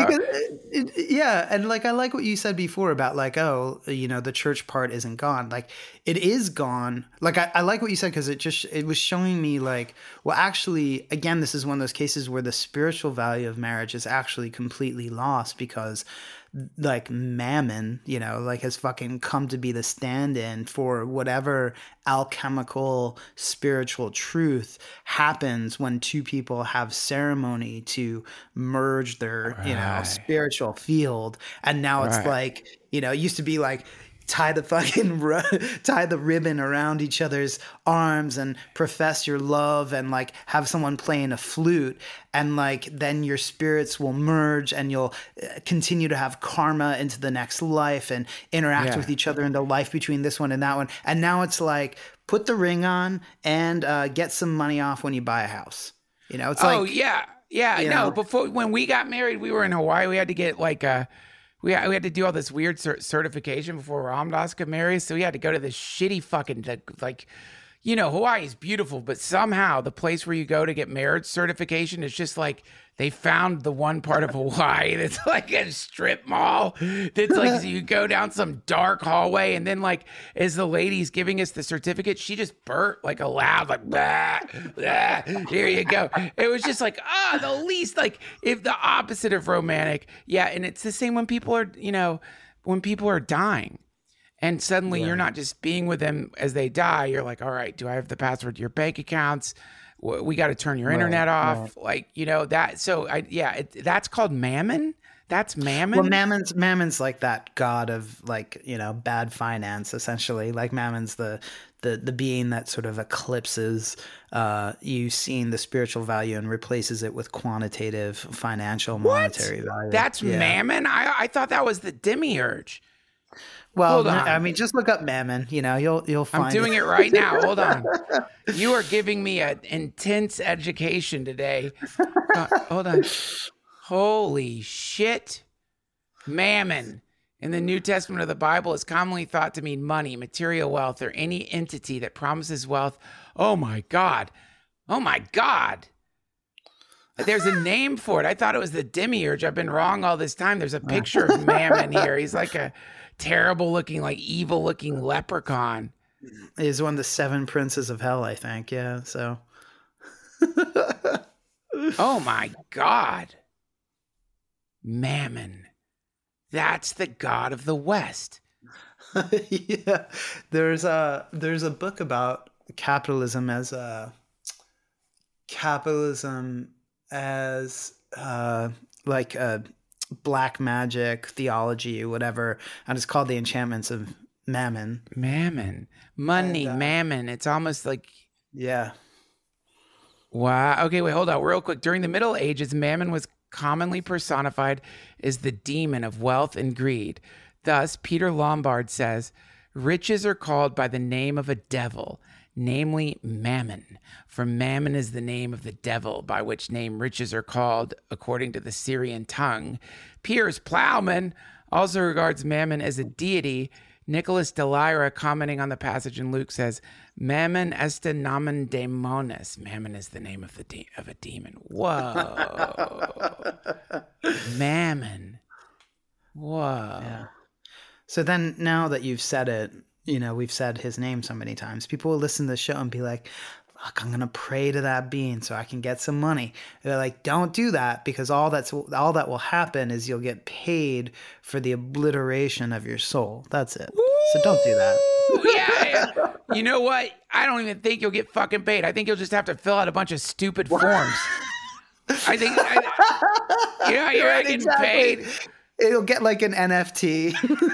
And like, I like what you said before about like, the church part isn't gone. Like, it is gone. Like, I like what you said, because it was showing me like, well, actually, again, this is one of those cases where the spiritual value of marriage is actually completely lost, because like mammon, has fucking come to be the stand-in for whatever alchemical spiritual truth happens when two people have ceremony to merge their, spiritual field. And now it's like, it used to be like, tie the ribbon around each other's arms and profess your love, and like have someone playing a flute, and like then your spirits will merge, and you'll continue to have karma into the next life and interact with each other in the life between this one and that one. And now it's like, put the ring on and get some money off when you buy a house. It's like, before, when we got married, we were in Hawaii. We had to get like we had to do all this weird certification before Ram Dass could marry us. So we had to go to this shitty fucking, like, Hawaii is beautiful, but somehow the place where you go to get marriage certification is just like, they found the one part of Hawaii that's like a strip mall. That's like, so you go down some dark hallway, and then like, as the lady's giving us the certificate, she just burped like a loud, like, blah, blah, here you go. It was just like, the least, like, if the opposite of romantic. Yeah. And it's the same when people are, when people are dying. And suddenly you're not just being with them as they die. You're like, all right, do I have the password to your bank accounts? We got to turn your internet off. Right. Like, that. So that's called mammon. That's mammon. Well, mammon's like that god of like, bad finance, essentially. Like, mammon's the being that sort of eclipses you seeing the spiritual value and replaces it with quantitative financial monetary value. That's mammon? I thought that was the demiurge. Well, I mean, just look up mammon. You'll find. I'm doing it right now. Hold on. You are giving me an intense education today. Hold on. Holy shit! Mammon in the New Testament of the Bible is commonly thought to mean money, material wealth, or any entity that promises wealth. Oh my God! Oh my God! There's a name for it. I thought it was the demiurge. I've been wrong all this time. There's a picture of Mammon here. He's like a terrible looking, like evil looking leprechaun. He's one of the 7 princes of hell, I think. Yeah. So. Oh my God. Mammon. That's the god of the West. Yeah. There's a book about capitalism as like a black magic theology or whatever, and it's called The Enchantments of Mammon. Mammon. Money, mammon. It's almost like... Yeah. Wow. Okay, wait, hold on real quick. During the Middle Ages, Mammon was commonly personified as the demon of wealth and greed. Thus, Peter Lombard says, riches are called by the name of a devil, namely Mammon. For Mammon is the name of the devil, by which name riches are called, according to the Syrian tongue. Piers Plowman also regards Mammon as a deity. Nicholas de Lyra, commenting on the passage in Luke, says, Mammon est nomen daemonis. Mammon is the name of a demon. Whoa. Mammon. Whoa. Yeah. So then, now that you've said it, we've said his name so many times, people will listen to the show and be like, fuck, I'm going to pray to that being so I can get some money. And they're like, don't do that, because all that will happen is you'll get paid for the obliteration of your soul. That's it. So don't do that. yeah. You know what? I don't even think you'll get fucking paid. I think you'll just have to fill out a bunch of stupid forms. I think, you're getting paid. It'll get like an NFT.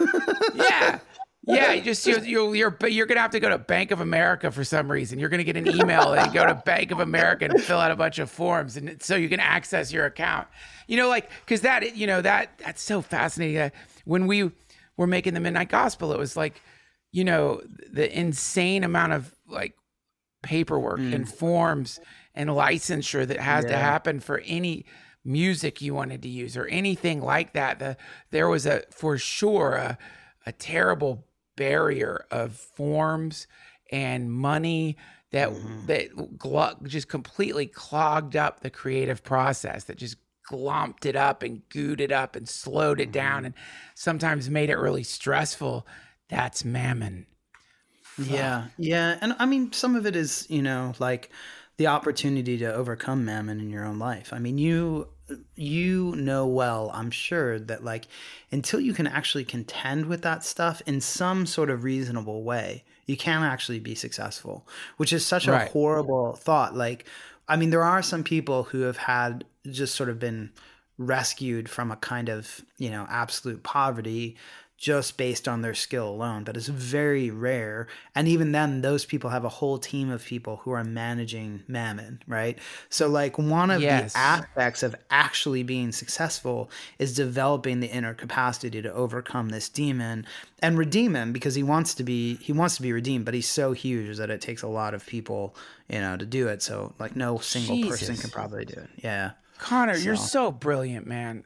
Yeah. You're gonna have to go to Bank of America for some reason. You're gonna get an email and go to Bank of America and fill out a bunch of forms, and so you can access your account. Because that's so fascinating. When we were making the Midnight Gospel, it was like, the insane amount of like paperwork and forms and licensure that has to happen for any music you wanted to use or anything like that. There was for sure a terrible barrier of forms and money that just completely clogged up the creative process, that just glomped it up and gooed it up and slowed it down and sometimes made it really stressful. That's mammon. Yeah. And I mean, some of it is, like the opportunity to overcome mammon in your own life. I mean, you know well, I'm sure, that like until you can actually contend with that stuff in some sort of reasonable way, you can't actually be successful, which is such a horrible thought. Like, I mean, there are some people who have had just sort of been rescued from a kind of, absolute poverty just based on their skill alone, but it's very rare. And even then, those people have a whole team of people who are managing mammon, right? So like one of the aspects of actually being successful is developing the inner capacity to overcome this demon and redeem him, because he wants to be redeemed, but he's so huge that it takes a lot of people, to do it. So like no single person can probably do it. Yeah. Connor, you're so brilliant, man.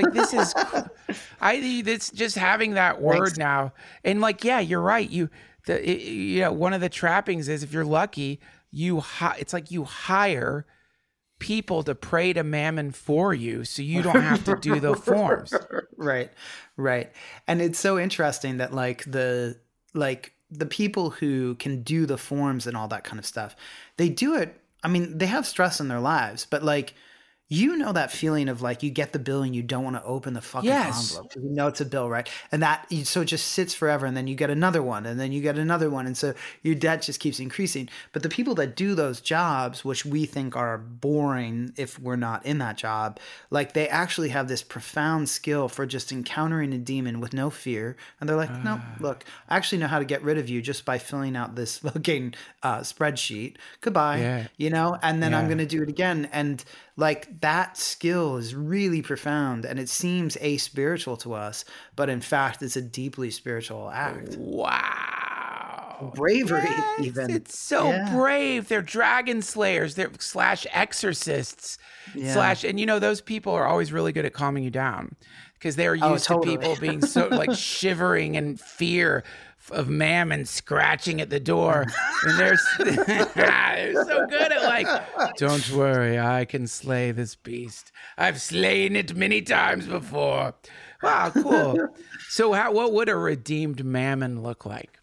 It's just having that word now. And like, yeah, you're right. One of the trappings is, if you're lucky, it's like you hire people to pray to mammon for you, so you don't have to do the forms. Right. And it's so interesting that the people who can do the forms and all that kind of stuff, they do it. I mean, they have stress in their lives, but like, that feeling of like you get the bill and you don't want to open the fucking envelope because it's a bill, right? And so it just sits forever, and then you get another one, and then you get another one, and so your debt just keeps increasing. But the people that do those jobs, which we think are boring if we're not in that job, like they actually have this profound skill for just encountering a demon with no fear, and they're like, no, look, I actually know how to get rid of you just by filling out this fucking spreadsheet. Goodbye, and then I'm going to do it again, and like that skill is really profound, and it seems aspiritual to us, but in fact, it's a deeply spiritual act. Wow. Bravery, even. It's so brave. They're dragon slayers. They're / exorcists / and those people are always really good at calming you down, because they are used to people being so like shivering in fear of mammon scratching at the door, and they're so good at like, don't worry, I can slay this beast. I've slain it many times before. Wow, cool. So what would a redeemed mammon look like?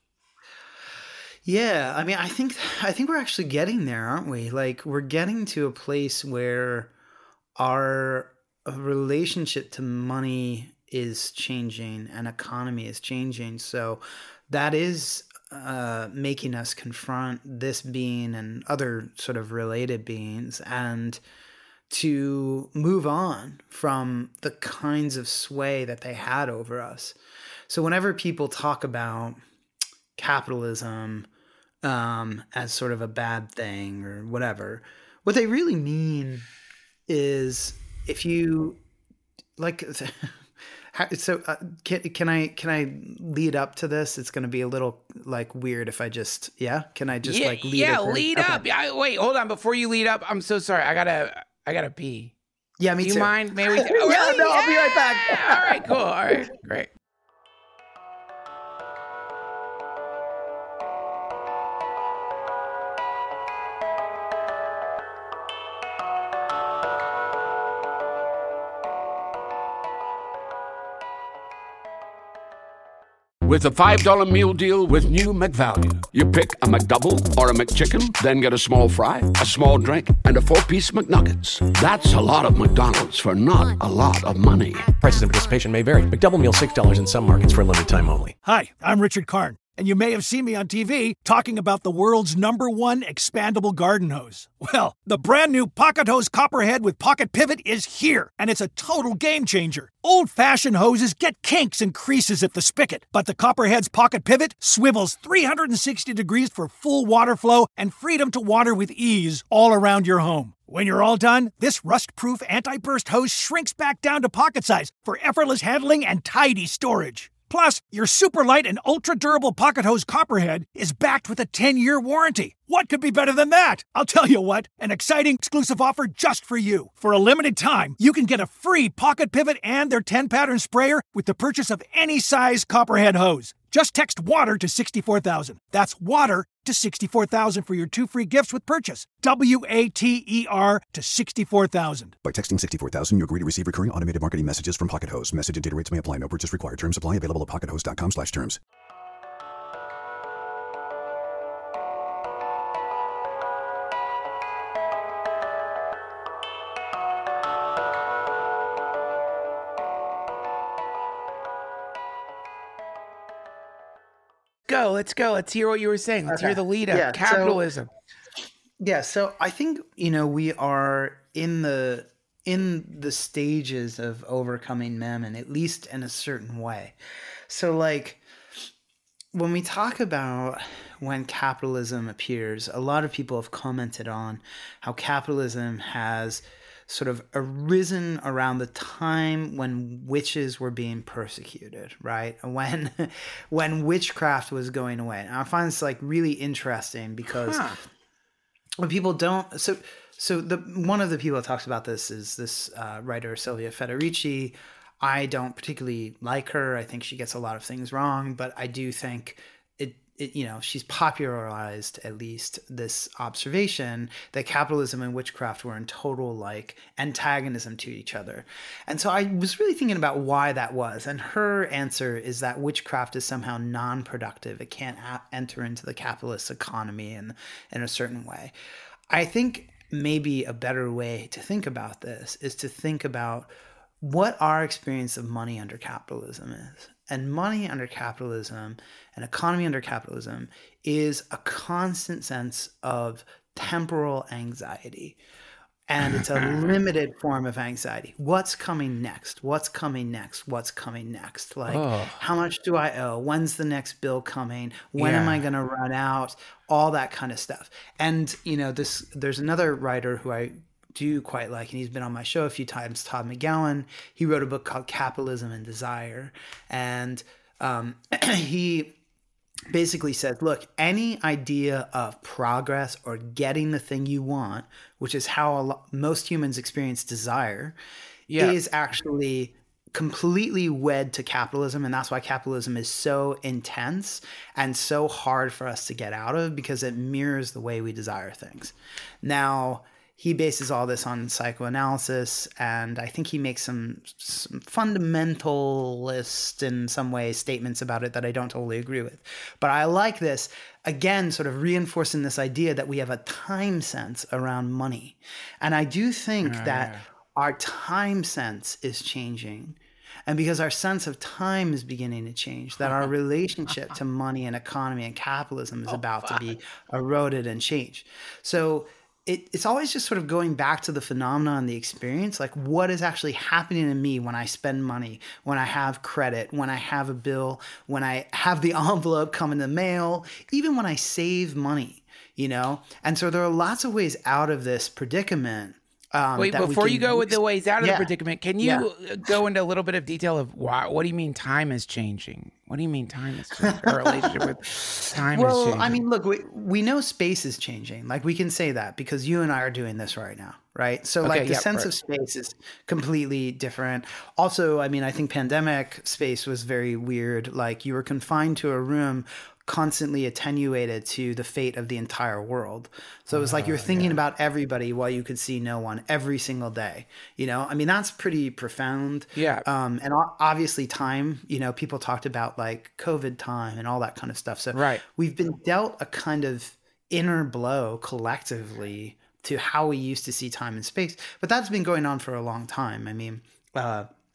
Yeah, I mean, I think we're actually getting there, aren't we? Like, we're getting to a place where our relationship to money is changing and economy is changing. So that is making us confront this being and other sort of related beings, and to move on from the kinds of sway that they had over us. So whenever people talk about capitalism as sort of a bad thing or whatever, what they really mean is, if you like... So can I lead up to this? It's going to be a little like weird if I just Can I just like lead? Yeah, lead up. Yeah, wait, hold on. Before you lead up, I'm so sorry. I gotta pee. Yeah, me too. Do you mind? Maybe. I'll be right back. All right, cool. All right, great. With a $5 meal deal with new McValue. You pick a McDouble or a McChicken, then get a small fry, a small drink, and a 4-piece McNuggets. That's a lot of McDonald's for not a lot of money. Prices and participation may vary. McDouble meal $6 in some markets for a limited time only. Hi, I'm Richard Karn. and you may have seen me on TV talking about the world's #1 expandable garden hose. Well, the brand new Pocket Hose Copperhead with Pocket Pivot is here, and it's a total game changer. Old-fashioned hoses get kinks and creases at the spigot, but the Copperhead's Pocket Pivot swivels 360 degrees for full water flow and freedom to water with ease all around your home. When you're all done, this rust-proof anti-burst hose shrinks back down to pocket size for effortless handling and tidy storage. Plus, your super light and ultra-durable Pocket Hose Copperhead is backed with a 10-year warranty. What could be better than that? I'll tell you what, an exciting exclusive offer just for you. For a limited time, you can get a free Pocket Pivot and their 10-pattern sprayer with the purchase of any size Copperhead hose. Just text WATER to 64,000. That's WATER to 64,000 for your 2 free gifts with purchase. WATER to 64,000. By texting 64,000, you agree to receive recurring automated marketing messages from Pocket Hose. Message and data rates may apply. No purchase required. Terms apply. Available at pockethose.com/terms. Let's go. Let's hear what you were saying. Let's hear the lead up. Yeah, Capitalism. So I think, we are in the stages of overcoming mammon, at least in a certain way. So like when we talk about when capitalism appears, a lot of people have commented on how capitalism has sort of arisen around the time when witches were being persecuted, right? When witchcraft was going away. And I find this like really interesting because when people don't, one of the people that talks about this is this writer Silvia Federici. I don't particularly like her. I think she gets a lot of things wrong, but I do think she's popularized at least this observation that capitalism and witchcraft were in total like antagonism to each other. And so I was really thinking about why that was. And her answer is that witchcraft is somehow non-productive. It can't enter into the capitalist economy in a certain way. I think maybe a better way to think about this is to think about what our experience of money under capitalism is. And money under capitalism, an economy under capitalism, is a constant sense of temporal anxiety. And it's a limited form of anxiety. What's coming next? What's coming next? What's coming next? Like, how much do I owe? When's the next bill coming? When am I going to run out? All that kind of stuff. And, there's another writer who I do quite like, and he's been on my show a few times, Todd McGowan. He wrote a book called Capitalism and Desire. And he basically says, look, any idea of progress or getting the thing you want, which is how most humans experience desire, is actually completely wed to capitalism. And that's why capitalism is so intense and so hard for us to get out of, because it mirrors the way we desire things. Now, he bases all this on psychoanalysis, and I think he makes some fundamentalist, in some ways, statements about it that I don't totally agree with. But I like this, again, sort of reinforcing this idea that we have a time sense around money. And I do think that our time sense is changing. And because our sense of time is beginning to change, that our relationship to money and economy and capitalism is about to be eroded and changed. So it's always just sort of going back to the phenomena and the experience, like what is actually happening to me when I spend money, when I have credit, when I have a bill, when I have the envelope come in the mail, even when I save money, And so there are lots of ways out of this predicament. Wait, before you go with the ways out of the predicament, can you go into a little bit of detail of why? What do you mean time is changing? What do you mean time is changing? Our relationship with time is changing. Well, I mean, look, we know space is changing. Like we can say that because you and I are doing this right now, right? So the sense of space is completely different. Also, I mean, I think pandemic space was very weird. Like you were confined to a room, constantly attenuated to the fate of the entire world. So it was like you're thinking about everybody while you could see no one every single day. I mean, that's pretty profound. Yeah. And obviously time, people talked about like COVID time and all that kind of stuff. So we've been dealt a kind of inner blow collectively to how we used to see time and space, but that's been going on for a long time. I mean,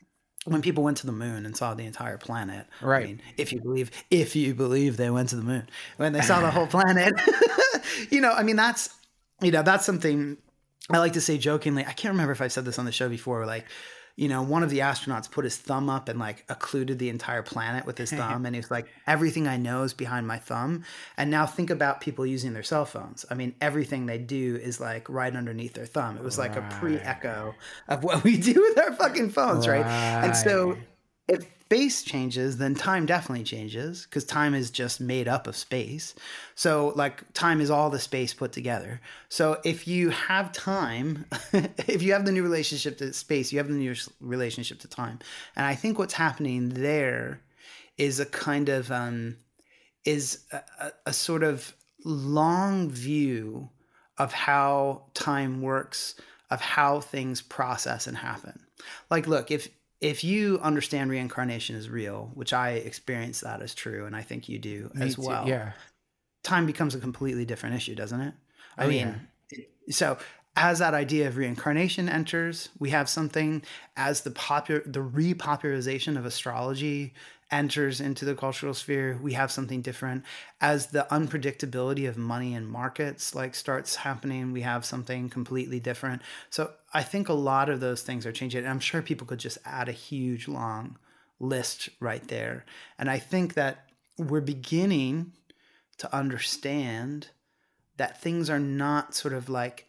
when people went to the moon and saw the entire planet, Right. I mean, if you believe they went to the moon, when they saw the whole planet, I mean, that's something I like to say jokingly. I can't remember if I've said this on the show before, like, one of the astronauts put his thumb up and like occluded the entire planet with his thumb. And he was like, everything I know is behind my thumb. And now think about people using their cell phones. I mean, everything they do is like right underneath their thumb. It was like a pre-echo of what we do with our fucking phones, right? And so if space changes, then time definitely changes, because time is just made up of space. So like time is all the space put together. So if you have time, if you have the new relationship to space, you have the new relationship to time. And I think what's happening there is a kind of a sort of long view of how time works, of how things process and happen. Like, look, if you understand reincarnation is real, which I experience that as true, and I think you do as well, yeah, time becomes a completely different issue, doesn't it? I mean, so as that idea of reincarnation enters, we have something. As the repopularization of astrology enters into the cultural sphere, we have something different. As the unpredictability of money and markets like starts happening, we have something completely different. So I think a lot of those things are changing. And I'm sure people could just add a huge long list right there. And I think that we're beginning to understand that things are not sort of like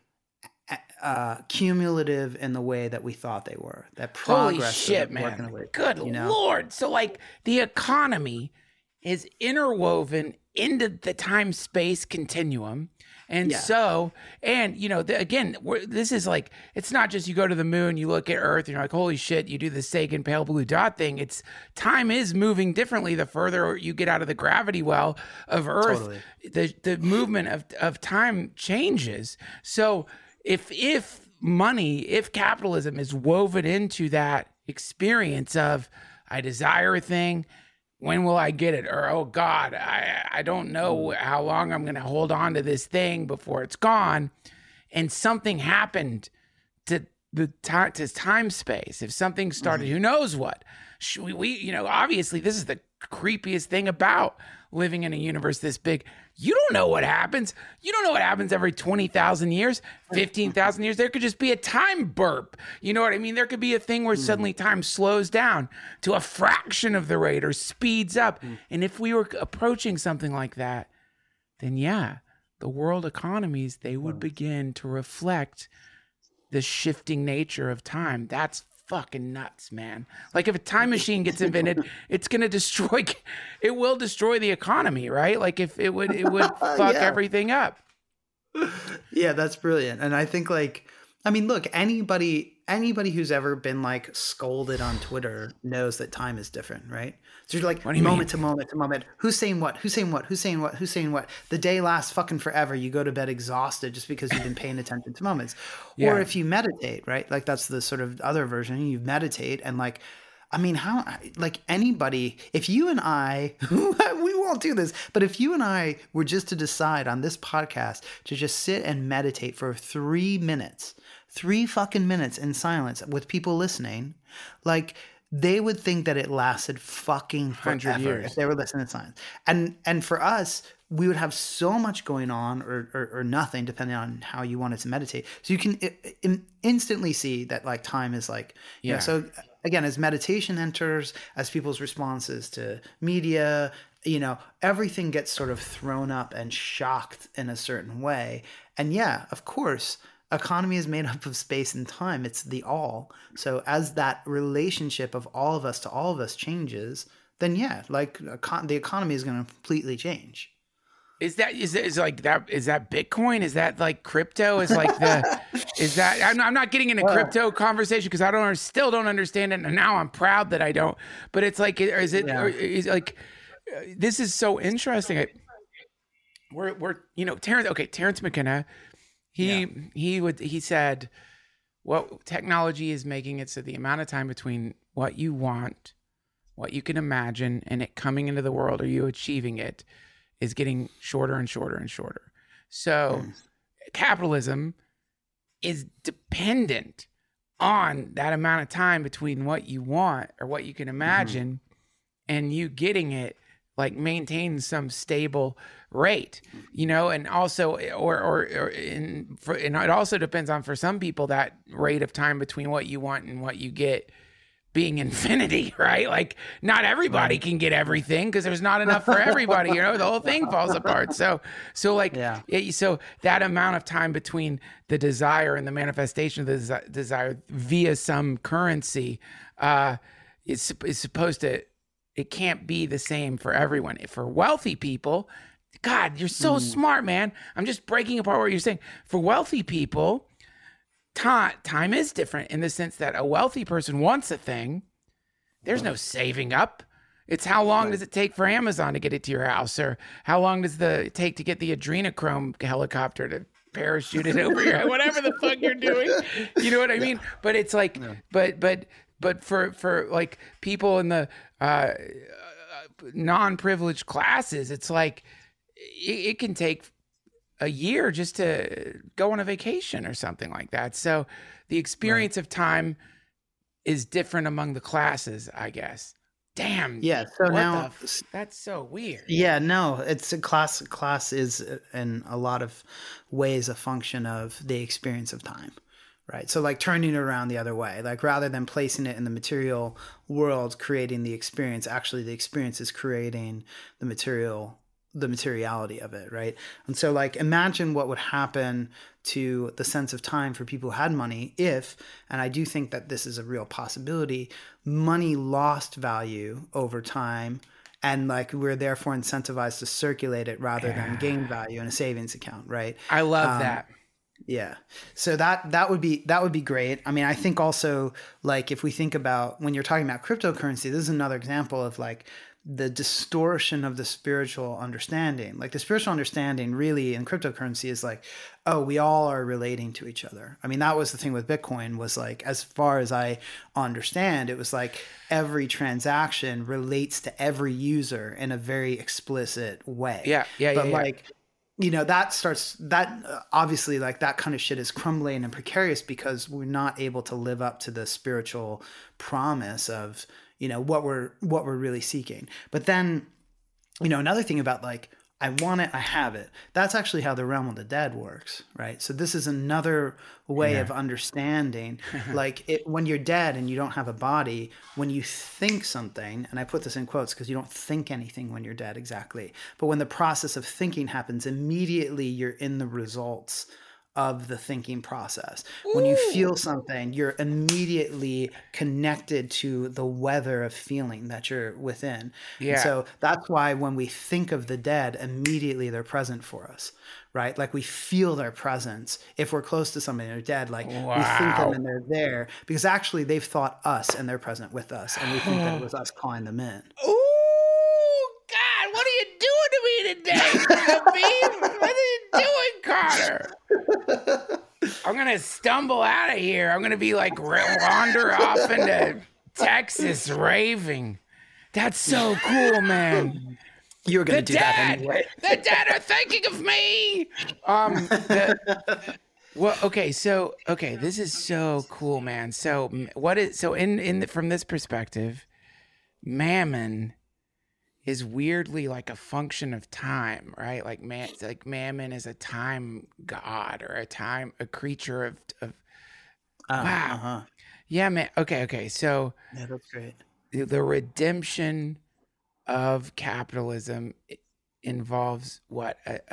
cumulative in the way that we thought they were. That progress. Holy shit, man. Good know? Lord. So like the economy is interwoven into the time-space continuum. And so, and again, this is like, it's not just you go to the moon, you look at Earth, and you're like, holy shit, you do the Sagan pale blue dot thing. It's time is moving differently the further you get out of the gravity well of Earth. Totally. The movement of time changes. So if money, if capitalism is woven into that experience of I desire a thing, when will I get it? Or, oh God, I don't know how long I'm going to hold on to this thing before it's gone. And something happened to time space. If something started, who knows what? We obviously this is the creepiest thing about living in a universe this big. You don't know what happens. You don't know what happens every 20,000 years, 15,000 years. There could just be a time burp. You know what I mean? There could be a thing where suddenly time slows down to a fraction of the rate or speeds up. And if we were approaching something like that, then the world economies, they would begin to reflect the shifting nature of time. That's fucking nuts, man. Like if a time machine gets invented, it will destroy the economy, right? Like if it would fuck everything up. Yeah, that's brilliant. And I think look, anybody who's ever been like scolded on Twitter knows that time is different, right? So you're like moment to moment. Who's saying what? The day lasts fucking forever. You go to bed exhausted just because you've been paying attention to moments. Yeah. Or if you meditate, right? Like that's the sort of other version. You meditate and anybody, if you and I, we won't do this, but if you and I were just to decide on this podcast to just sit and meditate for 3 minutes, 3 fucking minutes in silence with people listening, like they would think that it lasted fucking forever if they were listening to silence. And for us, we would have so much going on or nothing, depending on how you wanted to meditate. So you can instantly see that like time is like, so again, as meditation enters, as people's responses to media, everything gets sort of thrown up and shocked in a certain way. And of course, economy is made up of space and time. It's the all. So as that relationship of all of us to all of us changes, then the economy is going to completely change. Is that Bitcoin? Is that like crypto? Is like I'm not getting into crypto conversation because I still don't understand it, and now I'm proud that I don't. But it's like, is like this is so interesting. Terrence McKenna, he said, well, technology is making it so the amount of time between what you want, what you can imagine, and it coming into the world or you achieving it is getting shorter and shorter and shorter. So capitalism is dependent on that amount of time between what you want or what you can imagine and you getting it, like maintain some stable rate, you know, and also, and it also depends on, for some people, that rate of time between what you want and what you get being infinity, right? Like not everybody can get everything because there's not enough for everybody, you know, the whole thing falls apart. So like, so that amount of time between the desire and the manifestation of the desire via some currency, is supposed to, it can't be the same for everyone. For wealthy people, God, you're so smart, man. I'm just breaking apart what you're saying. For wealthy people, time is different in the sense that a wealthy person wants a thing. There's no saving up. It's how long does it take for Amazon to get it to your house, or how long does it take to get the adrenochrome helicopter to parachute it over your head, whatever the fuck you're doing. You know what I mean? But it's like, but for like people in the non-privileged classes, it's like it can take a year just to go on a vacation or something like that. So the experience of time is different among the classes, I guess. Damn. Yeah. So now that's so weird. Yeah, no, it's a class. Class is in a lot of ways a function of the experience of time, right? So like turning it around the other way, like rather than placing it in the material world, creating the experience, actually the experience is creating the materiality of it, right? And so like imagine what would happen to the sense of time for people who had money if, and I do think that this is a real possibility, money lost value over time, and like we're therefore incentivized to circulate it rather than gain value in a savings account, right? I love that. Yeah. So that would be great. I mean, I think also like if we think about when you're talking about cryptocurrency, this is another example of like the distortion of the spiritual understanding. Like the spiritual understanding really in cryptocurrency is like, oh, we all are relating to each other. I mean, that was the thing with Bitcoin was like, as far as I understand, it was like every transaction relates to every user in a very explicit way. But like, you know, that obviously like that kind of shit is crumbling and precarious because we're not able to live up to the spiritual promise of, you know, what we're really seeking. But then, you know, another thing about like, I want it, I have it. That's actually how the realm of the dead works, right? So this is another way of understanding, like when you're dead and you don't have a body, when you think something, and I put this in quotes because you don't think anything when you're dead exactly, but when the process of thinking happens, immediately you're in the results of the thinking process. When you feel something, you're immediately connected to the weather of feeling that you're within. Yeah. And so that's why when we think of the dead, immediately they're present for us, right? Like we feel their presence. If we're close to somebody and they're dead, like we think them and they're there because actually they've thought us and they're present with us. And we think that it was us calling them in. Oh God, what are you doing to me today? What are you doing, Connor? I'm going to stumble out of here. I'm going to be like wander off into Texas raving. That's so cool, man. You were going to do that anyway. The dead are thinking of me. Well, okay. So, this is so cool, man. So from this perspective, Mammon is weirdly like a function of time, right? Like Mammon is a time god or a creature of wow. Yeah, man. Okay. So yeah, that's great. The redemption of capitalism involves what?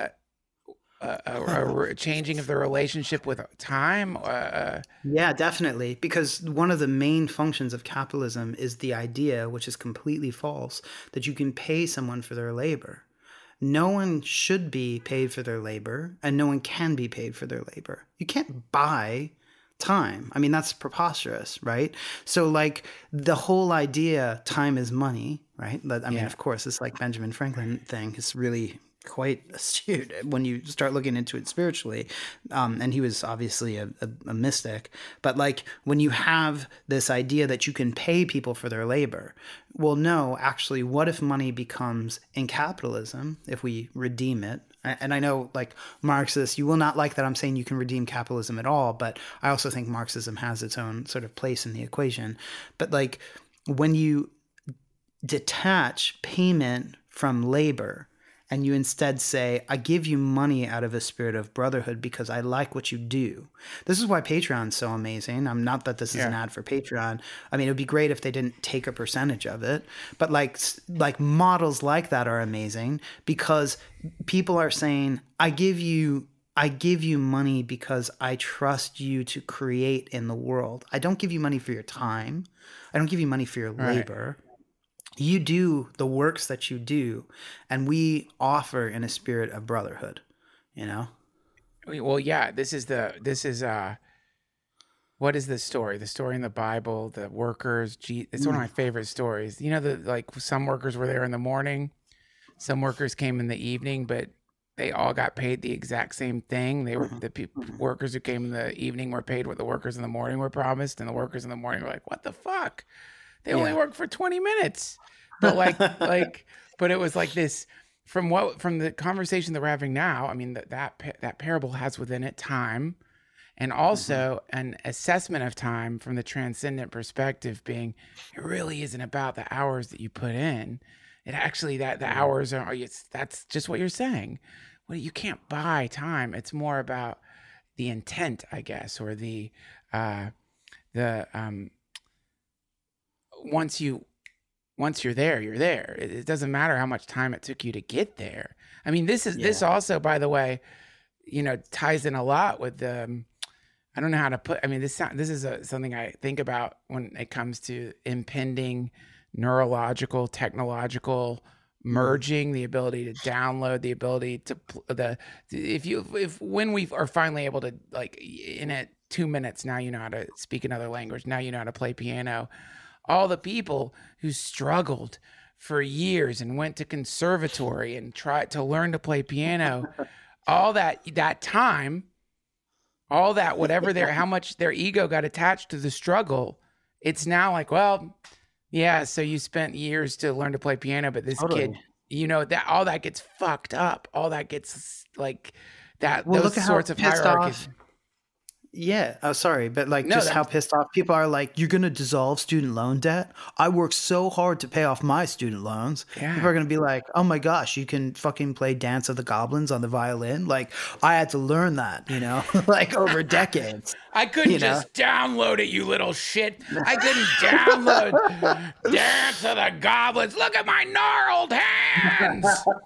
A changing of the relationship with time? Yeah, definitely. Because one of the main functions of capitalism is the idea, which is completely false, that you can pay someone for their labor. No one should be paid for their labor, and no one can be paid for their labor. You can't buy time. I mean, that's preposterous, right? So like the whole idea, time is money, right? I mean, of course, it's like Benjamin Franklin thing. It's really quite astute when you start looking into it spiritually. And he was obviously a mystic. But like when you have this idea that you can pay people for their labor, well, no, actually, what if money becomes in capitalism, if we redeem it? And I know, like Marxists, you will not like that I'm saying you can redeem capitalism at all, but I also think Marxism has its own sort of place in the equation. But like when you detach payment from labor and you instead say, I give you money out of a spirit of brotherhood because I like what you do. This is why Patreon's so amazing. I'm not that this is an ad for Patreon. I mean, it would be great if they didn't take a percentage of it. But like models like that are amazing because people are saying, I give you money because I trust you to create in the world. I don't give you money for your time. I don't give you money for your labor. You do the works that you do, and we offer in a spirit of brotherhood, you know? Well, yeah, this is what is the story? The story in the Bible, the workers, it's one of my favorite stories. You know, like some workers were there in the morning, some workers came in the evening, but they all got paid the exact same thing. They were workers who came in the evening were paid what the workers in the morning were promised, and the workers in the morning were like, what the fuck? They only worked for 20 minutes. But but it was like this from the conversation that we're having now. I mean, that parable has within it time, and also an assessment of time from the transcendent perspective being, it really isn't about the hours that you put in. It actually, that the hours that's just what you're saying. Well, you can't buy time. It's more about the intent, I guess, or once you're there, you're there. It doesn't matter how much time it took you to get there. I mean, this also, by the way, you know, ties in a lot with the, I don't know how to put, I mean, this is something I think about when it comes to impending neurological, technological merging, the ability to download, the ability to, when we are finally able to, like, in 2 minutes, now you know how to speak another language, now you know how to play piano. All the people who struggled for years and went to conservatory and tried to learn to play piano, all that time, all that, whatever how much their ego got attached to the struggle, it's now like, well, yeah, so you spent years to learn to play piano, but this kid, you know, that all that gets fucked up. All that gets like that, those sorts of hierarchies. Yeah. Oh, sorry. But like how pissed off people are, like, you're going to dissolve student loan debt? I worked so hard to pay off my student loans. Yeah. People are going to be like, oh my gosh, you can fucking play Dance of the Goblins on the violin. Like, I had to learn that, you know, like over decades. I couldn't just download it, you little shit. I couldn't download Dance of the Goblins. Look at my gnarled hands.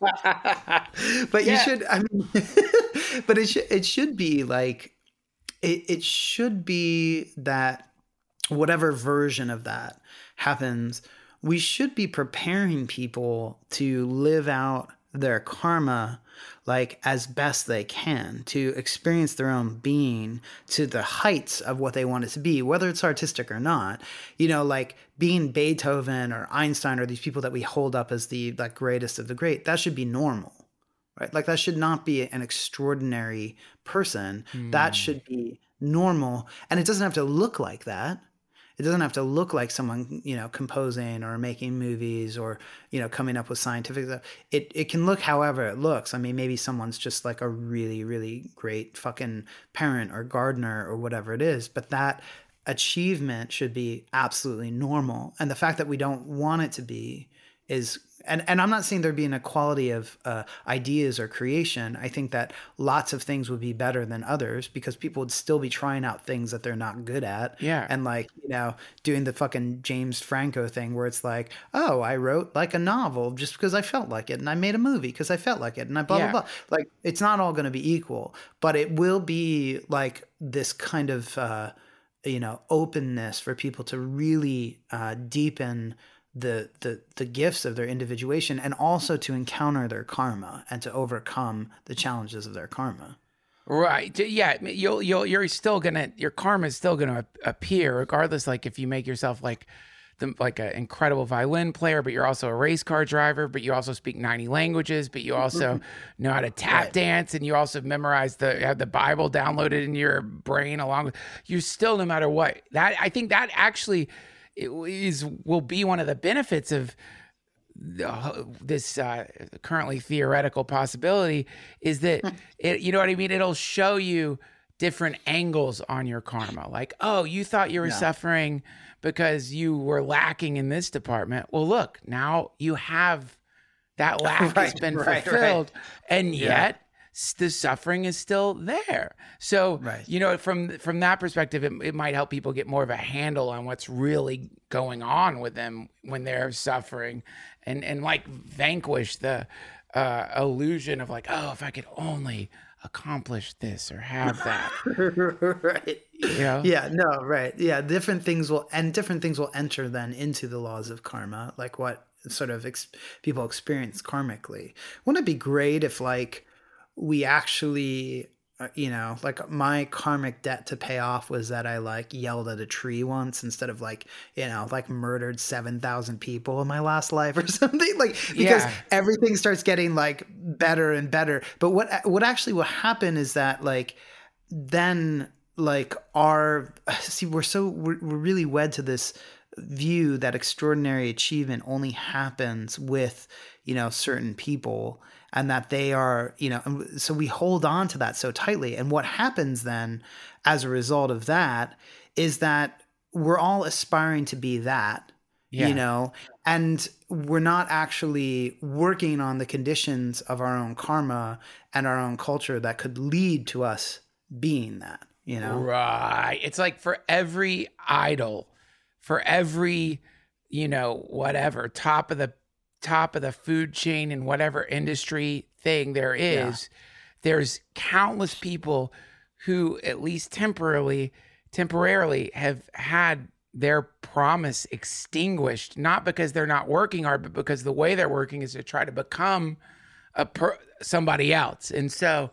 But you should, I mean, but it should be like, it should be that whatever version of that happens, we should be preparing people to live out their karma like as best they can, to experience their own being to the heights of what they want it to be, whether it's artistic or not. You know, like being Beethoven or Einstein or these people that we hold up as the like greatest of the great, that should be normal. Right? Like that should not be an extraordinary person. That should be normal. And it doesn't have to look like that. It doesn't have to look like someone, you know, composing or making movies or, you know, coming up with scientific stuff. It can look however it looks. I mean, maybe someone's just like a really, really great fucking parent or gardener or whatever it is. But that achievement should be absolutely normal. And the fact that we don't want it to be is... And I'm not saying there'd be an equality of ideas or creation. I think that lots of things would be better than others because people would still be trying out things that they're not good at. Yeah. And like, you know, doing the fucking James Franco thing where it's like, oh, I wrote like a novel just because I felt like it. And I made a movie because I felt like it. And I blah, blah, blah. Like, it's not all going to be equal. But it will be like this kind of, you know, openness for people to really deepen the gifts of their individuation and also to encounter their karma and to overcome the challenges of their karma. Right. Yeah. Your karma is still gonna appear regardless. Like if you make yourself like like an incredible violin player, but you're also a race car driver, but you also speak 90 languages, but you also know how to tap dance, and you also memorize have the Bible downloaded in your brain along with you. Still, no matter what, that I think that actually will be one of the benefits of this currently theoretical possibility, is that you know what I mean? It'll show you different angles on your karma. Like, oh, you thought you were suffering because you were lacking in this department. Well, look, now you have that lack has been fulfilled, and yet the suffering is still there. So, you know, from that perspective, it might help people get more of a handle on what's really going on with them when they're suffering, and like vanquish the illusion of like, oh, if I could only accomplish this or have that. Right. You know? Yeah, no, right. Yeah, different things will enter then into the laws of karma, like what sort of people experience karmically. Wouldn't it be great if like we actually, you know, like my karmic debt to pay off was that I like yelled at a tree once instead of like, you know, like murdered 7,000 people in my last life or something, like, because everything starts getting like better and better. But what actually will happen is that like, then like we're really wed to this view that extraordinary achievement only happens with, you know, certain people, and that they are, you know, so we hold on to that so tightly. And what happens then as a result of that is that we're all aspiring to be that, you know, and we're not actually working on the conditions of our own karma and our own culture that could lead to us being that, you know? Right. It's like for every idol, for every, you know, whatever, top of the food chain in whatever industry thing there is, there's countless people who at least temporarily have had their promise extinguished, not because they're not working hard, but because the way they're working is to try to become somebody else. And so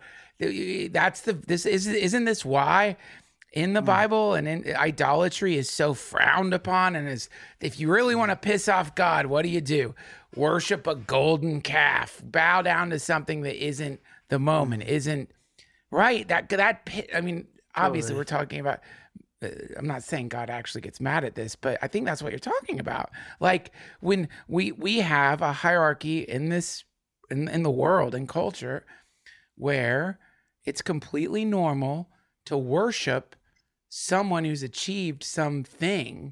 isn't this why in the Bible and in idolatry is so frowned upon, and is, if you really want to piss off God, what do? Worship a golden calf, bow down to something that isn't the moment, isn't right. I mean, obviously we're talking about, I'm not saying God actually gets mad at this, but I think that's what you're talking about. Like when we have a hierarchy in this, in the world and culture, where it's completely normal to worship someone who's achieved something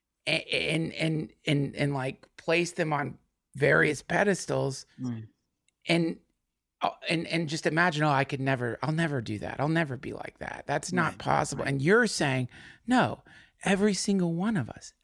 and like place them on various pedestals, and just imagine, oh, I'll never do that. I'll never be like that. That's not possible. And you're saying, no, every single one of us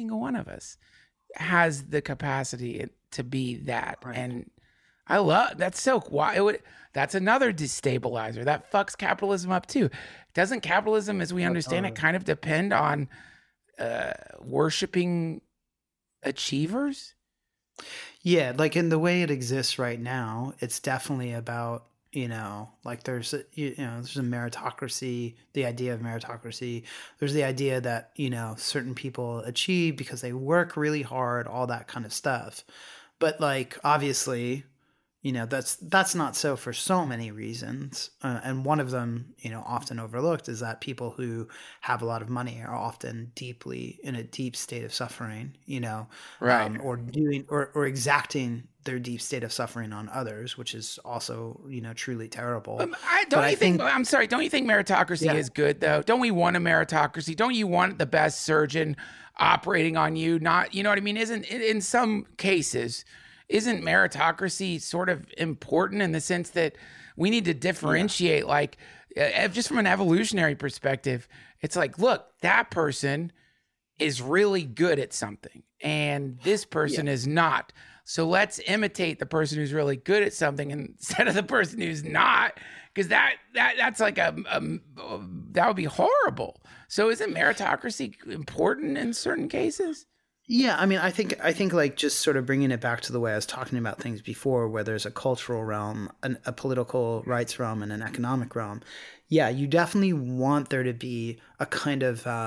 has the capacity to be that. Right. And I love that's so why that's another destabilizer that fucks capitalism up too. Doesn't capitalism, as we understand it, kind of depend on worshiping achievers? Yeah, like in the way it exists right now, it's definitely about, you know, like there's a meritocracy, the idea of meritocracy. There's the idea that, you know, certain people achieve because they work really hard, all that kind of stuff. But like, obviously, you know, that's not so for so many reasons. And one of them, you know, often overlooked is that people who have a lot of money are often deeply in a deep state of suffering, you know, right. Or exacting their deep state of suffering on others, which is also, you know, truly terrible. Don't you think meritocracy is good though? Don't we want a meritocracy? Don't you want the best surgeon operating on you? Not, you know what I mean? Isn't in some cases, isn't meritocracy sort of important in the sense that we need to differentiate, like just from an evolutionary perspective, it's like, look, that person is really good at something and this person is not. So let's imitate the person who's really good at something instead of the person who's not, because that's like that would be horrible. So isn't meritocracy important in certain cases? Yeah, I mean, I think like just sort of bringing it back to the way I was talking about things before, where there's a cultural realm, a political rights realm, and an economic realm. Yeah, you definitely want there to be a kind of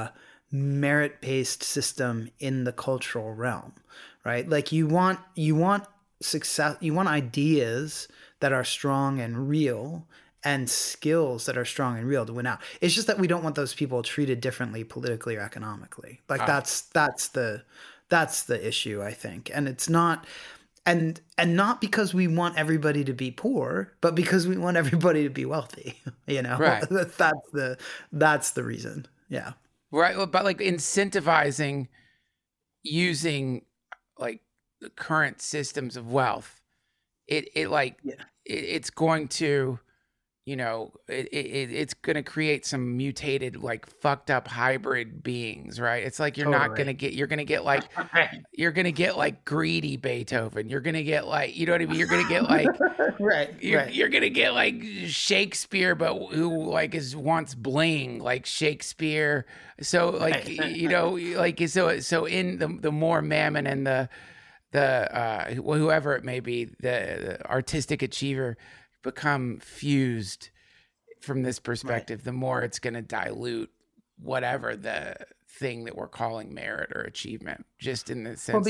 merit-based system in the cultural realm, right? Like you want success, you want ideas that are strong and real and skills that are strong and real to win out. It's just that we don't want those people treated differently politically or economically. Like that's the issue, I think. And it's not, and not because we want everybody to be poor, but because we want everybody to be wealthy, you know? Right. That's the reason. Yeah. Right. But like incentivizing using like the current systems of wealth, it's going to, you know, it's going to create some mutated, like fucked up hybrid beings, right? It's like you're not going to get, you're going to get like greedy Beethoven. You're going to get like, you know what I mean? You're going to get like, you're going to get like Shakespeare, but who like wants bling like Shakespeare. So like, you know, like, so in the more Mammon and the whoever it may be, the artistic achiever become fused from this perspective, the more it's going to dilute whatever the thing that we're calling merit or achievement, just in the sense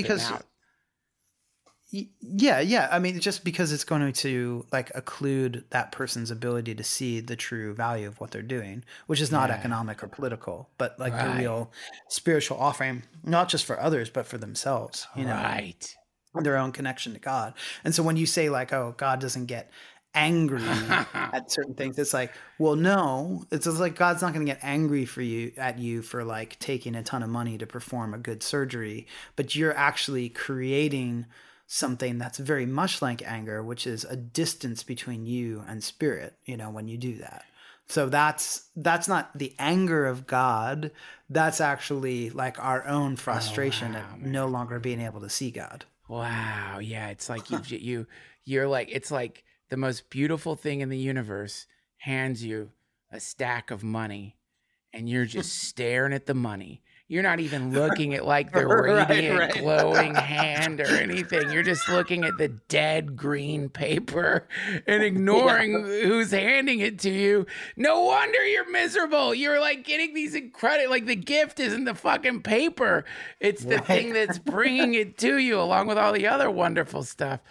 yeah. I mean, just because it's going to like occlude that person's ability to see the true value of what they're doing, which is not economic or political, but like the real spiritual offering, not just for others, but for themselves, you know, their own connection to God. And so when you say like, oh, God doesn't get angry at certain things, it's like, well, no, it's just like God's not going to get angry at you for like taking a ton of money to perform a good surgery, but you're actually creating something that's very much like anger, which is a distance between you and spirit, you know, when you do that. So that's not the anger of God. That's actually like our own frustration of no longer being able to see God. Wow. Yeah. It's like you're like, it's like the most beautiful thing in the universe hands you a stack of money and you're just staring at the money. You're not even looking at like the radiant glowing hand or anything. You're just looking at the dead green paper and ignoring who's handing it to you. No wonder you're miserable. You're like getting these incredible, like the gift isn't the fucking paper. It's the thing that's bringing it to you along with all the other wonderful stuff.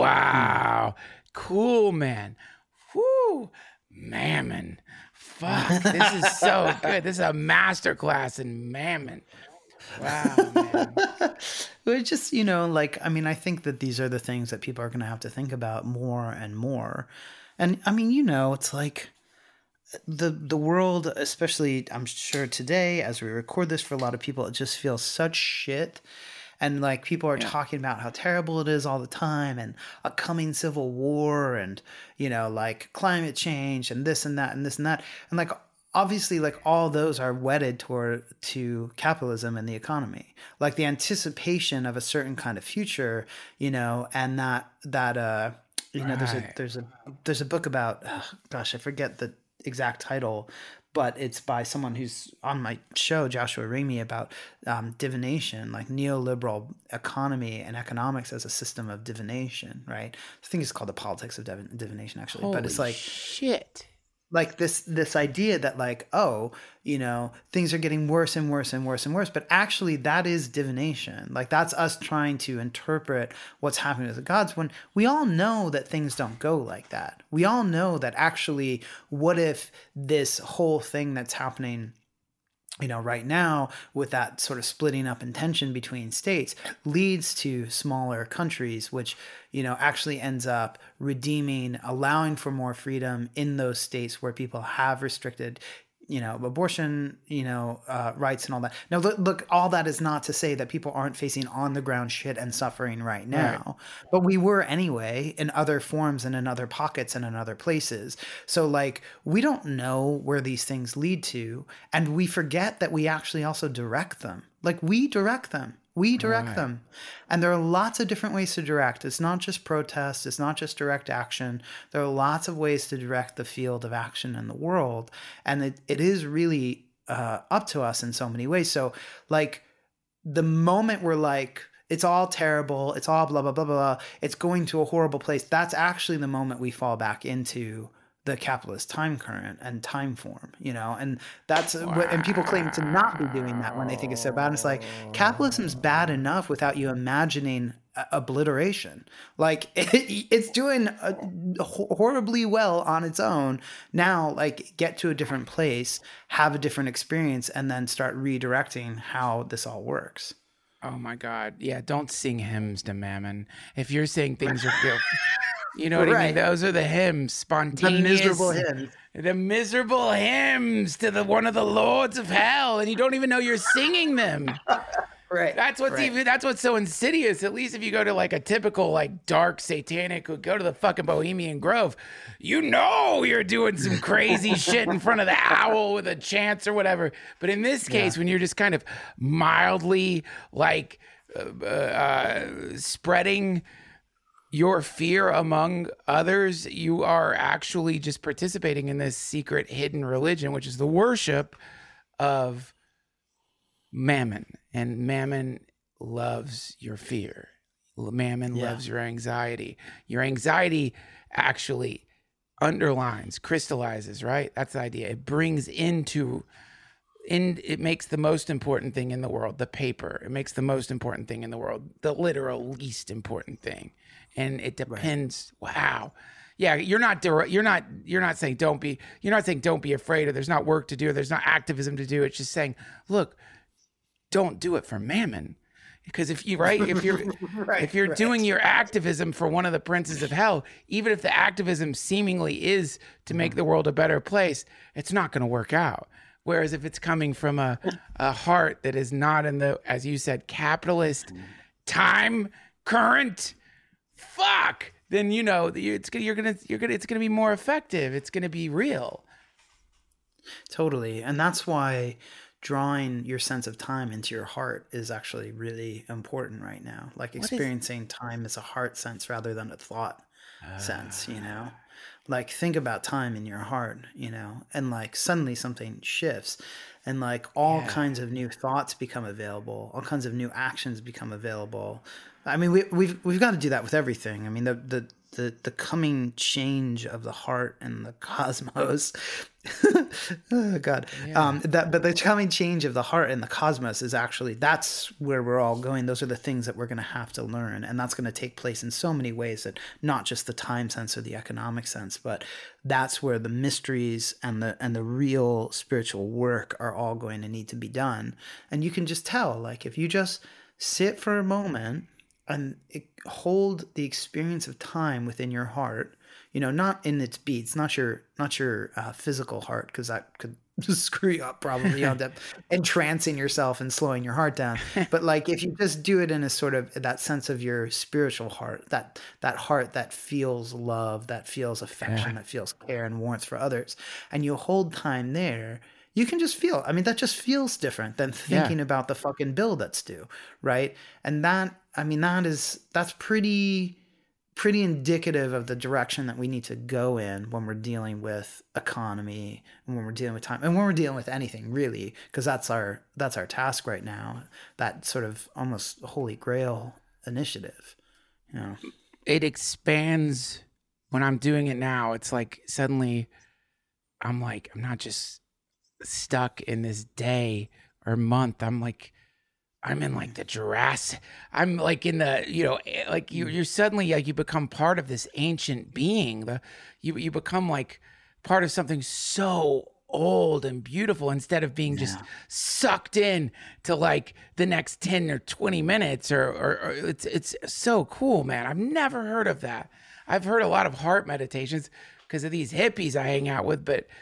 Wow. Cool, man. Whoo, Mammon. Fuck, this is so good. This is a masterclass in Mammon. Wow, man. It's just, you know, like, I mean, I think that these are the things that people are going to have to think about more and more. And I mean, you know, it's like the world, especially I'm sure today, as we record this, for a lot of people, it just feels such shit. And like people are talking about how terrible it is all the time and a coming civil war and, you know, like climate change and this and that and this and that. And like, obviously, like all those are wedded to capitalism and the economy, like the anticipation of a certain kind of future, you know, and that you know, there's a book about, gosh, I forget the exact title, but it's by someone who's on my show, Joshua Ramey, about divination, like neoliberal economy and economics as a system of divination, right? I think it's called The Politics of Divination, actually. Holy but it's like shit. Like this idea that like, oh, you know, things are getting worse and worse and worse and worse. But actually that is divination. Like that's us trying to interpret what's happening with the gods when we all know that things don't go like that. We all know that actually, what if this whole thing that's happening, you know, right now with that sort of splitting up and tension between states leads to smaller countries, which, you know, actually ends up redeeming, allowing for more freedom in those states where people have restricted, you know, abortion, you know, rights and all that. Now, look, all that is not to say that people aren't facing on the ground shit and suffering right now, but we were anyway in other forms and in other pockets and in other places. So like, we don't know where these things lead to, and we forget that we actually also direct them. Like we direct them. We direct them. And there are lots of different ways to direct. It's not just protest. It's not just direct action. There are lots of ways to direct the field of action in the world. And it is really up to us in so many ways. So like the moment we're like, it's all terrible, it's all blah, blah, blah, blah, it's going to a horrible place, that's actually the moment we fall back into the capitalist time current and time form, and that's what, and people claim to not be doing that when they think it's so bad. And it's like, capitalism's bad enough without you imagining obliteration. Like it's doing horribly well on its own. Now, like, get to a different place, have a different experience, and then start redirecting how this all works. Oh my God. Yeah. Don't sing hymns to Mammon. If you're saying things are good, you know what I mean? Those are the hymns, spontaneous. The miserable hymns to one of the lords of hell, and you don't even know you're singing them. Right. That's what's so insidious. At least if you go to like a typical like dark satanic, who go to the fucking Bohemian Grove, you're doing some crazy shit in front of the owl with a chants or whatever. But in this case, when you're just kind of mildly like spreading your fear among others, you are actually just participating in this secret hidden religion, which is the worship of Mammon. And Mammon loves your fear. Mammon loves your anxiety. Your anxiety actually underlines, crystallizes, right? That's the idea. It brings it makes the most important thing in the world, the paper. It makes the most important thing in the world, the literal least important thing. And it depends. Right. Wow. Yeah, you're not saying don't be afraid, or there's not work to do, or there's not activism to do. It's just saying, look, don't do it for Mammon. Because if you're doing your activism for one of the princes of hell, even if the activism seemingly is to make the world a better place, it's not going to work out. Whereas if it's coming from a heart that is not in the, as you said, capitalist time current, then it's gonna be more effective. It's gonna be real. Totally. And that's why drawing your sense of time into your heart is actually really important right now. Like experiencing time as a heart sense rather than a thought sense, Like think about time in your heart, and like suddenly something shifts, and like all kinds of new thoughts become available, all kinds of new actions become available. I mean, we've got to do that with everything. I mean, the coming change of the heart and the cosmos. Oh God. Yeah. But the coming change of the heart and the cosmos is actually, that's where we're all going. Those are the things that we're going to have to learn. And that's going to take place in so many ways, that not just the time sense or the economic sense, but that's where the mysteries and the real spiritual work are all going to need to be done. And you can just tell, like, if you just sit for a moment and hold the experience of time within your heart, not in its beats, not your physical heart, because that could screw you up probably. You end up entrancing yourself and slowing your heart down. But like if you just do it in a sort of that sense of your spiritual heart, that heart that feels love, that feels affection, that feels care and warmth for others, and you hold time there, you can just feel. I mean, that just feels different than thinking about the fucking bill that's due, right? And that's pretty indicative of the direction that we need to go in when we're dealing with economy, and when we're dealing with time, and when we're dealing with anything really, because that's our task right now. That sort of almost holy grail initiative, It expands when I'm doing it now. It's like suddenly I'm not just stuck in this day or month. I'm in like the Jurassic. I'm like in the, like you're suddenly like you become part of this ancient being. You become like part of something so old and beautiful, instead of being just sucked in to like the next 10 or 20 minutes or it's so cool, man. I've never heard of that. I've heard a lot of heart meditations because of these hippies I hang out with, but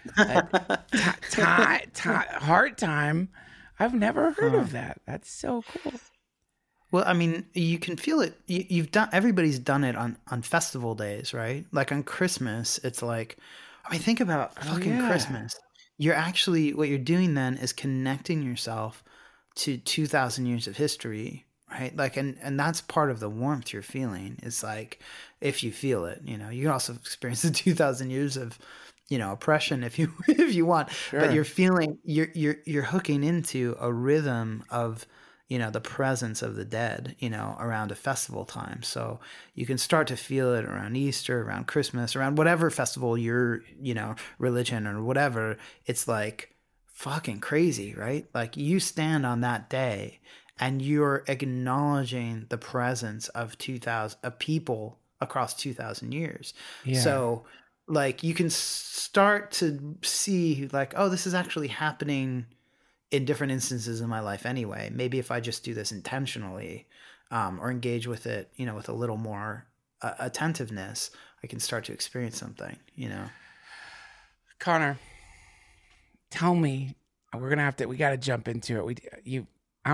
heart time, I've never heard of that. That's so cool. Well, I mean, you can feel it. Everybody's done it on festival days, right? Like on Christmas, it's like, I mean, think about Christmas. You're actually, what you're doing then is connecting yourself to 2,000 years of history, right? Like, and that's part of the warmth you're feeling. It's like, if you feel it, you can also experience the 2,000 years of, oppression if you want, but you're feeling, you're hooking into a rhythm of, the presence of the dead, around a festival time. So you can start to feel it around Easter, around Christmas, around whatever festival your, religion or whatever. It's like fucking crazy, right? Like you stand on that day and you're acknowledging the presence of 2,000 of people across 2,000 years. Yeah. So like you can start to see like, oh, this is actually happening in different instances in my life anyway. Maybe if I just do this intentionally, or engage with it, with a little more attentiveness, I can start to experience something, Connor, tell me, we got to jump into it.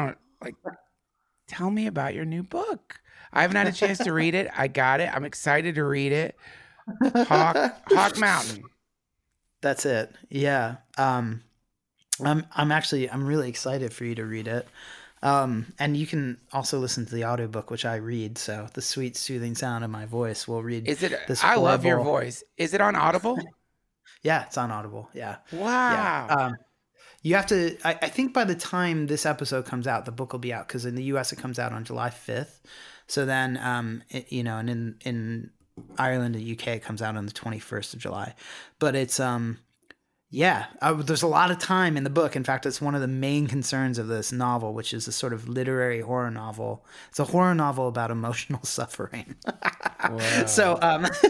Tell me about your new book. I haven't had a chance to read it. I got it. I'm excited to read it. Hawk Mountain. That's it. Yeah. I'm really excited for you to read it. And you can also listen to the audiobook, which I read. So the sweet, soothing sound of my voice will read. I love your voice. Is it on Audible? Yeah, it's on Audible. Yeah. Wow. Yeah. You have to, I think by the time this episode comes out, the book will be out, because in the US it comes out on July 5th. So then, and in Ireland and UK it comes out on the 21st of July. But it's, there's a lot of time in the book. In fact, it's one of the main concerns of this novel, which is a sort of literary horror novel. It's a horror novel about emotional suffering. Wow. So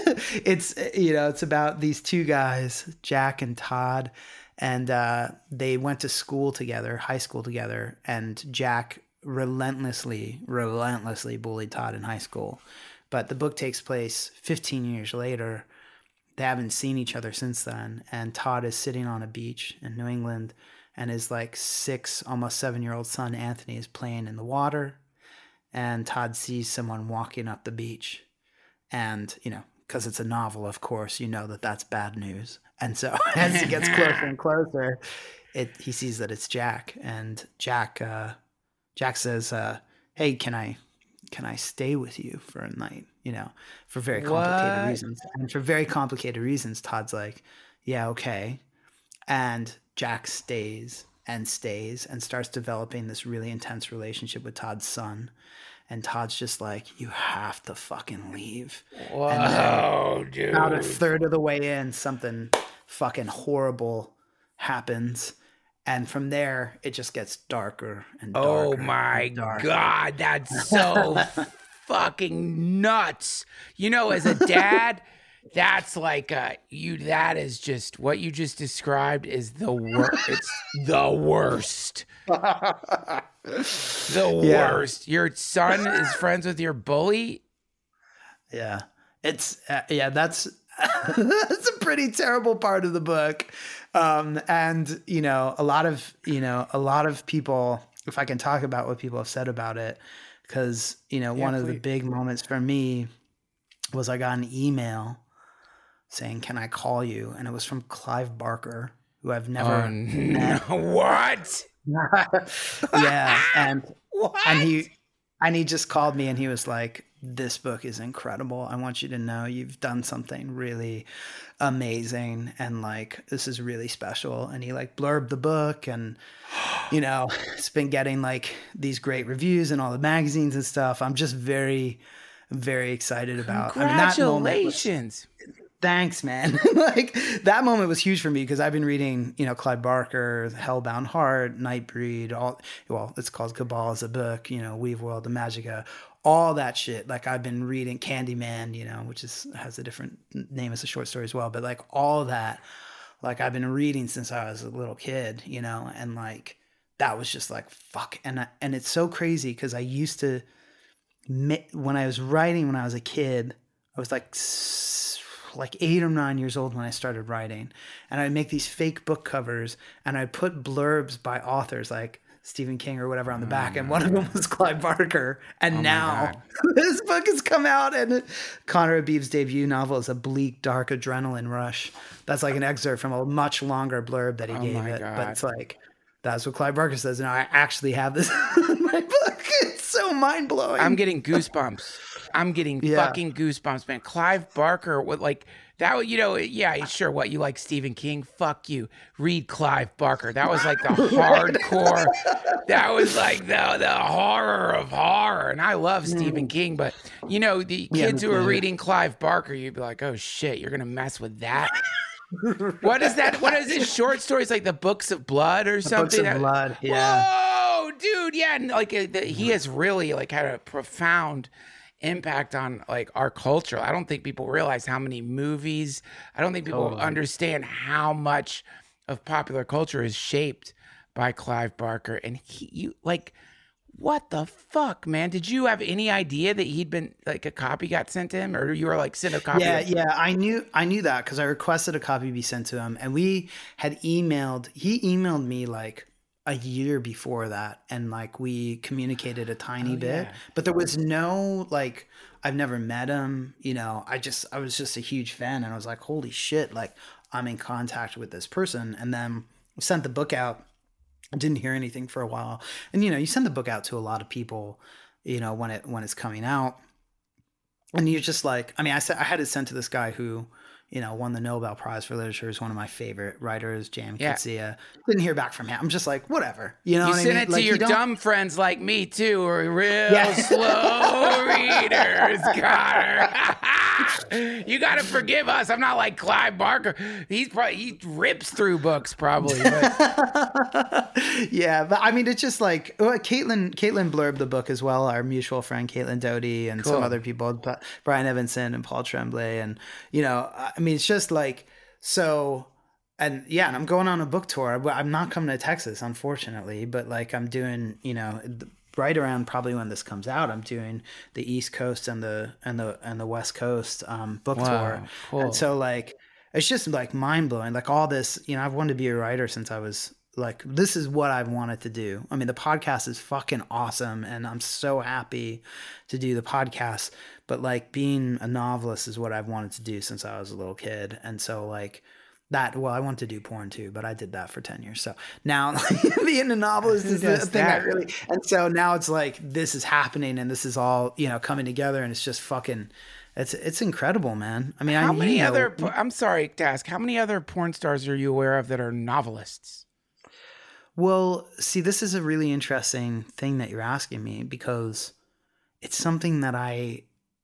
it's about these two guys, Jack and Todd, and they went to school together, high school together, and Jack relentlessly bullied Todd in high school. But the book takes place 15 years later. They haven't seen each other since then. And Todd is sitting on a beach in New England, and his like 6, almost 7-year-old son, Anthony, is playing in the water. And Todd sees someone walking up the beach. And, because it's a novel, of course, that's bad news. And so as he gets closer and closer, he sees that it's Jack. And Jack says, hey, can I stay with you for a night? For very complicated reasons. And for very complicated reasons, Todd's like, yeah, okay. And Jack stays and starts developing this really intense relationship with Todd's son. And Todd's just like, you have to fucking leave. Whoa, dude. About a third of the way in, something fucking horrible happens. And from there, it just gets darker and darker. Oh my God, that's so fucking nuts. As a dad, that's like that is just what you just described is the worst. It's the worst. Worst. Your son is friends with your bully? Yeah. It's that's that's a pretty terrible part of the book. And a lot of people, if I can talk about what people have said about it, because one of the big moments for me was I got an email saying, "Can I call you?" And it was from Clive Barker, who I've never met. What? Yeah, and what? And he just called me and he was like, "This book is incredible. I want you to know you've done something really amazing, and like this is really special." And he like blurbed the book, and it's been getting like these great reviews in all the magazines and stuff. I'm just very, very excited about. Congratulations. Thanks, man. Like that moment was huge for me because I've been reading, Clive Barker, Hellbound Heart, Nightbreed, it's called Cabal as a book, Weave World, The Magica, all that shit. Like I've been reading Candyman, which has a different name as a short story as well. But like all that, like I've been reading since I was a little kid, and like that was just like, fuck. And it's so crazy because I used to, when I was writing when I was a kid, I was like 8 or 9 years old when I started writing, and I'd make these fake book covers and I'd put blurbs by authors like Stephen King or whatever on the back, and one of them was Clive Barker. And now this book has come out, and Conor Habib's debut novel is a bleak, dark adrenaline rush. That's like an excerpt from a much longer blurb that he gave it. God. But it's like, that's what Clive Barker says. And I actually have this in my book. It's so mind blowing. I'm getting goosebumps. I'm getting fucking goosebumps, man. Clive Barker, what like that? You know, yeah, sure. What, you like Stephen King? Fuck you. Read Clive Barker. That was like the hardcore. That was like the horror of horror. And I love Stephen King, but you know, the kids who are reading Clive Barker, you'd be like, oh shit, you're gonna mess with that. What is that? What is this? Short stories like the Books of Blood or something? Books of Blood, yeah. Whoa, dude, yeah. And like he has really like had a profound impact on like our culture. I don't think people realize how many movies. I don't think people understand how much of popular culture is shaped by Clive Barker. And you like, what the fuck, man? Did you have any idea that he'd been like a copy got sent to him, or you were like sent a copy? Yeah. I knew that because I requested a copy be sent to him, and we had emailed. He emailed me like a year before that, and like we communicated a tiny bit, but there was no like, I've never met him. You know, I was just a huge fan, and I was like, holy shit, like I'm in contact with this person, and then sent the book out. I didn't hear anything for a while. And, you know, you send the book out to a lot of people, you know, when it's coming out, and you're just like, I mean, I had it sent to this guy who, you know, won the Nobel Prize for Literature, is one of my favorite writers, J.M. Coetzee. Didn't hear back from him. I'm just like, whatever. You know what I mean? You sent it to like, your dumb friends like me, too, who are real slow readers, Connor. You got to forgive us. I'm not like Clive Barker. He rips through books, probably. But. Yeah, but I mean, it's just like, Caitlin blurbed the book as well, our mutual friend, Caitlin Doty, and some other people, Brian Evanson and Paul Tremblay. And, you know, I mean, it's just like, so, and yeah, and I'm going on a book tour. I'm not coming to Texas, unfortunately, but like I'm doing, you know, right around probably when this comes out, I'm doing the East Coast and the West Coast book tour. Cool. And so like, it's just like mind blowing, like all this, you know, I've wanted to be a writer since I was like, this is what I've wanted to do. I mean, the podcast is fucking awesome, and I'm so happy to do the podcast, but like being a novelist is what I've wanted to do since I was a little kid. And so like that, well, I wanted to do porn too, but I did that for 10 years. So now being a novelist is the thing I really, and so now it's like, this is happening and this is all, you know, coming together, and it's just fucking, it's incredible, man. I mean, I'm sorry to ask, how many other porn stars are you aware of that are novelists? Well, see, this is a really interesting thing that you're asking me, because it's something that I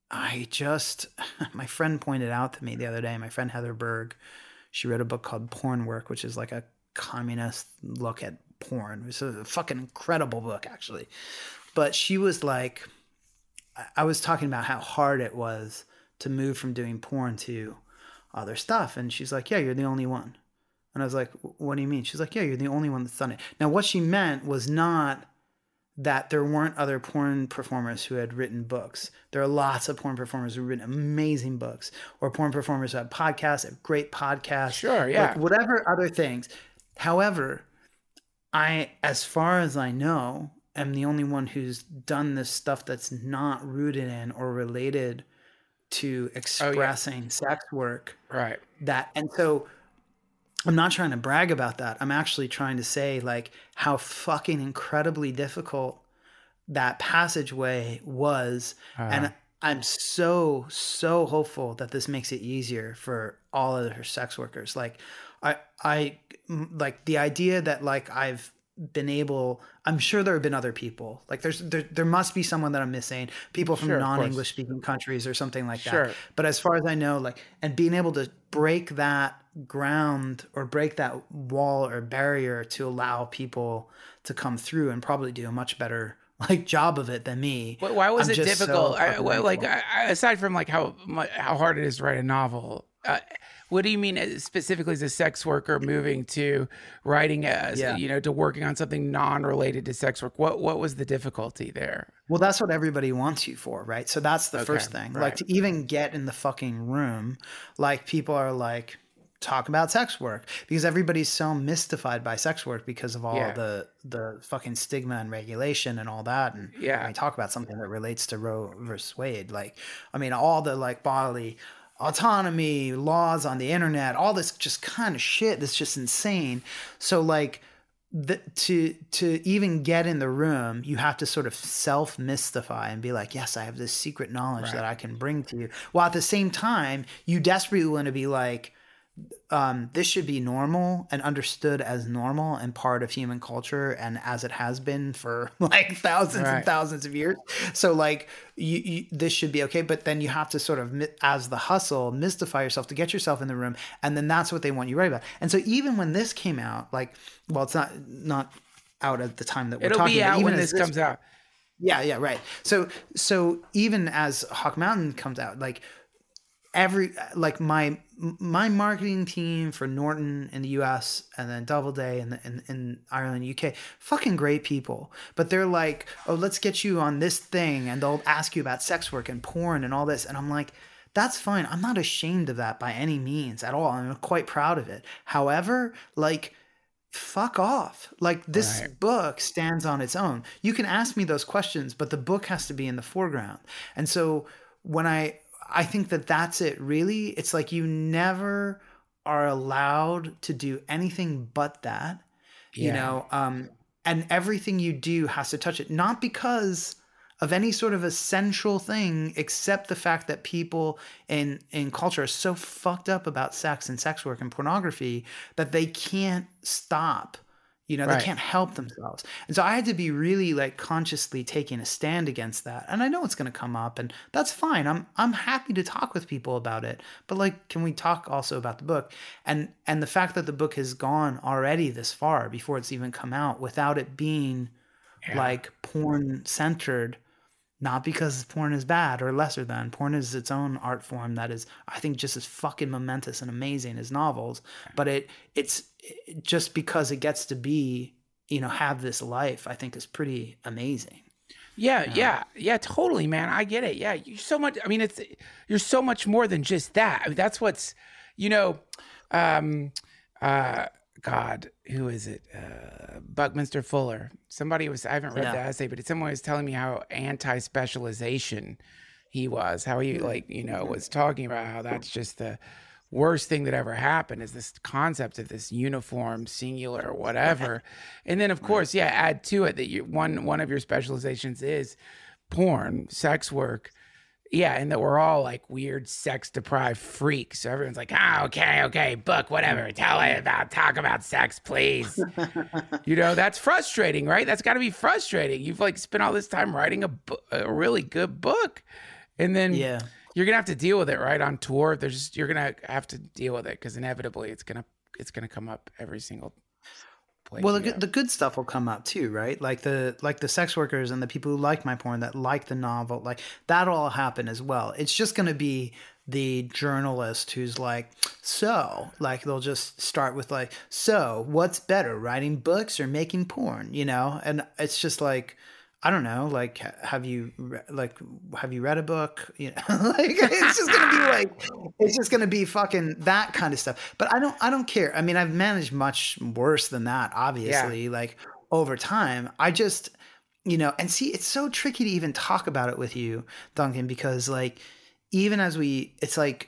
just, my friend pointed out to me the other day, my friend Heather Berg. She wrote a book called Porn Work, which is like a communist look at porn. It's a fucking incredible book, actually. But she was like, I was talking about how hard it was to move from doing porn to other stuff. And she's like, yeah, you're the only one. And I was like, what do you mean? She's like, yeah, you're the only one that's done it. Now, what she meant was not that there weren't other porn performers who had written books. There are lots of porn performers who've written amazing books, or porn performers who have podcasts, have great podcasts. Sure, yeah. Like whatever other things. However, I, as far as I know, am the only one who's done this stuff that's not rooted in or related to expressing sex work. Right. And so I'm not trying to brag about that. I'm actually trying to say like how fucking incredibly difficult that passageway was. And I'm so hopeful that this makes it easier for all other sex workers. Like I like the idea that like I've been able, I'm sure there have been other people. Like there must be someone that I'm missing, people from non-English speaking countries or something like that. But as far as I know, like, and being able to break that ground or break that wall or barrier to allow people to come through and probably do a much better like job of it than me. Why was it difficult? Aside from like how hard it is to write a novel, what do you mean specifically as a sex worker moving to writing you know, to working on something non-related to sex work? What was the difficulty there? Well, that's what everybody wants you for, right? So that's the first thing. Right. Like to even get in the fucking room, like people are like, talk about sex work, because everybody's so mystified by sex work because of all the fucking stigma and regulation and all that. And I talk about something that relates to Roe versus Wade. Like, I mean, all the like bodily autonomy laws on the internet, all this just kind of shit that's just insane. So like to even get in the room, you have to sort of self-mystify and be like, yes, I have this secret knowledge that I can bring to you. While at the same time, you desperately want to be like, this should be normal and understood as normal and part of human culture, and as it has been for like thousands and thousands of years. So like this should be okay, but then you have to sort of, as the hustle, mystify yourself to get yourself in the room, and then that's what they want you right about. And so even when this came out, like, well, it's not out at the time that we're talking. It'll be out when this comes out. Yeah, right. So even as Hawk Mountain comes out, like my marketing team for Norton in the US and then Doubleday in Ireland, UK, fucking great people. But they're like, oh, let's get you on this thing, and they'll ask you about sex work and porn and all this. And I'm like, that's fine. I'm not ashamed of that by any means at all. I'm quite proud of it. However, like, fuck off. Like, this book stands on its own. You can ask me those questions, but the book has to be in the foreground. And so when I think that that's it, really. It's like you never are allowed to do anything but that, you know, and everything you do has to touch it, not because of any sort of essential thing, except the fact that people in culture are so fucked up about sex and sex work and pornography that they can't stop. You know, they can't help themselves. And so I had to be really like consciously taking a stand against that. And I know it's going to come up, and that's fine. I'm happy to talk with people about it. But like, can we talk also about the book? And the fact that the book has gone already this far before it's even come out without it being like porn centered, not because porn is bad or lesser than. Porn is its own art form that is, I think, just as fucking momentous and amazing as novels. But it's just because it gets to be, you know, have this life, I think is pretty amazing. Yeah, totally, man. I get it. Yeah, you're so much. I mean, you're so much more than just that. I mean, that's what's, you know, God, who is it? Buckminster Fuller. Somebody was, I haven't read the essay, but someone was telling me how anti-specialization he was, how he, like, you know, was talking about how that's just the worst thing that ever happened, is this concept of this uniform, singular, whatever. And then, of course, add to it that one of your specializations is porn, sex work. Yeah, and that we're all like weird sex-deprived freaks. So everyone's like, okay, book, whatever. Talk about sex, please. You know, that's frustrating, right? That's got to be frustrating. You've like spent all this time writing a really good book, and then you're gonna have to deal with it, right? On tour, you're gonna have to deal with it because inevitably it's gonna come up every single. Well, the good stuff will come up too, right? Like the sex workers and the people who like my porn, that like the novel, like that'll all happen as well. It's just going to be the journalist who's like, so, like, they'll just start with like, so what's better, writing books or making porn, you know? And it's just like, I don't know, like, have you read a book? You know, like, it's just gonna be fucking that kind of stuff. But I don't care. I mean, I've managed much worse than that, obviously, like over time. I just, you know, and see, it's so tricky to even talk about it with you, Duncan, because like, even as it's like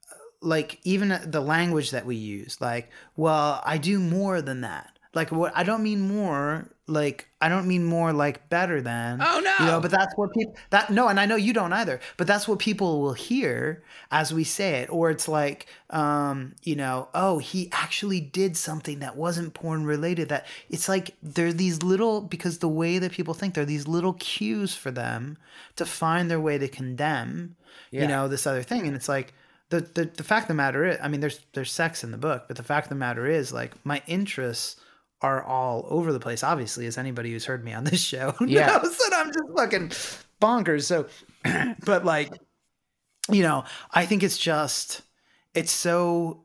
even the language that we use, like, well, I do more than that. Like, what I don't mean more like better than. Oh no. You know, but that's what people and I know you don't either, but that's what people will hear as we say it. Or it's like, you know, oh, he actually did something that wasn't porn related. That it's like there are these little, because the way that people think, there are these little cues for them to find their way to condemn, you know, this other thing. And it's like the fact of the matter is, I mean, there's sex in the book, but the fact of the matter is, like, my interests are all over the place, obviously, as anybody who's heard me on this show knows that I'm just fucking bonkers. So, but like, you know, I think it's just, it's so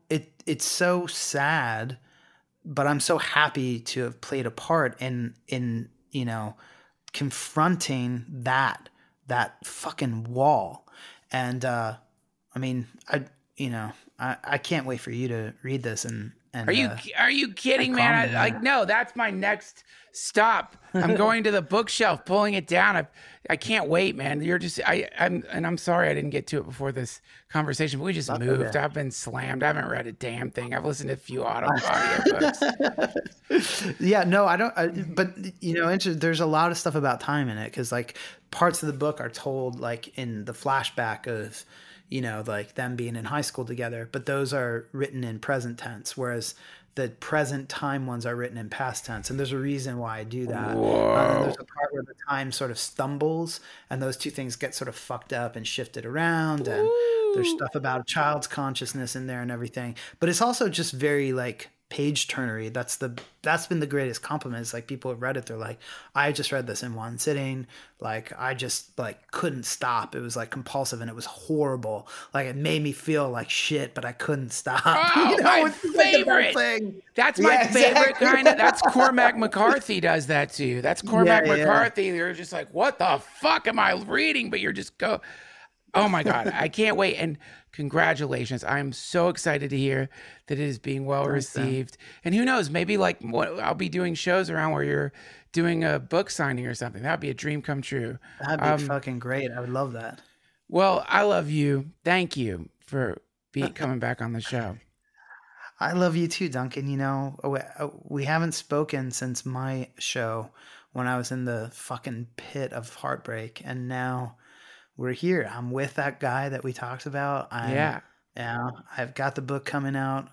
sad, but I'm so happy to have played a part in, you know, confronting that fucking wall. And, I mean, I can't wait for you to read this And Are you kidding, man? No, that's my next stop. I'm going to the bookshelf, pulling it down. I can't wait, man. I'm sorry I didn't get to it before this conversation, but we just moved. Okay. I've been slammed. I haven't read a damn thing. I've listened to a few audiobooks. Yeah, no, I don't. But there's a lot of stuff about time in it, because like parts of the book are told like in the flashback of, like them being in high school together, but those are written in present tense, whereas the present time ones are written in past tense. And there's a reason why I do that. And there's a part where the time sort of stumbles, and those two things get sort of fucked up and shifted around. And there's stuff about a child's consciousness in there and everything. But it's also just very like page turnery. That's been the greatest compliment. It's like people have read it, they're like, I just read this in one sitting. Like I just like couldn't stop. It was like compulsive and it was horrible. Like it made me feel like shit, but I couldn't stop. Oh, my favorite thing. That's my favorite kind of. That's Cormac McCarthy does that to you. That's Cormac McCarthy. You're just like, what the fuck am I reading? But you're just go. Oh my God, I can't wait. And congratulations. I'm so excited to hear that it is being well received. And who knows, maybe like I'll be doing shows around where you're doing a book signing or something. That'd be a dream come true. That'd be fucking great. I would love that. Well, I love you. Thank you for coming back on the show. I love you too, Duncan. We haven't spoken since my show when I was in the fucking pit of heartbreak. And now we're here. I'm with that guy that we talked about. I've got the book coming out.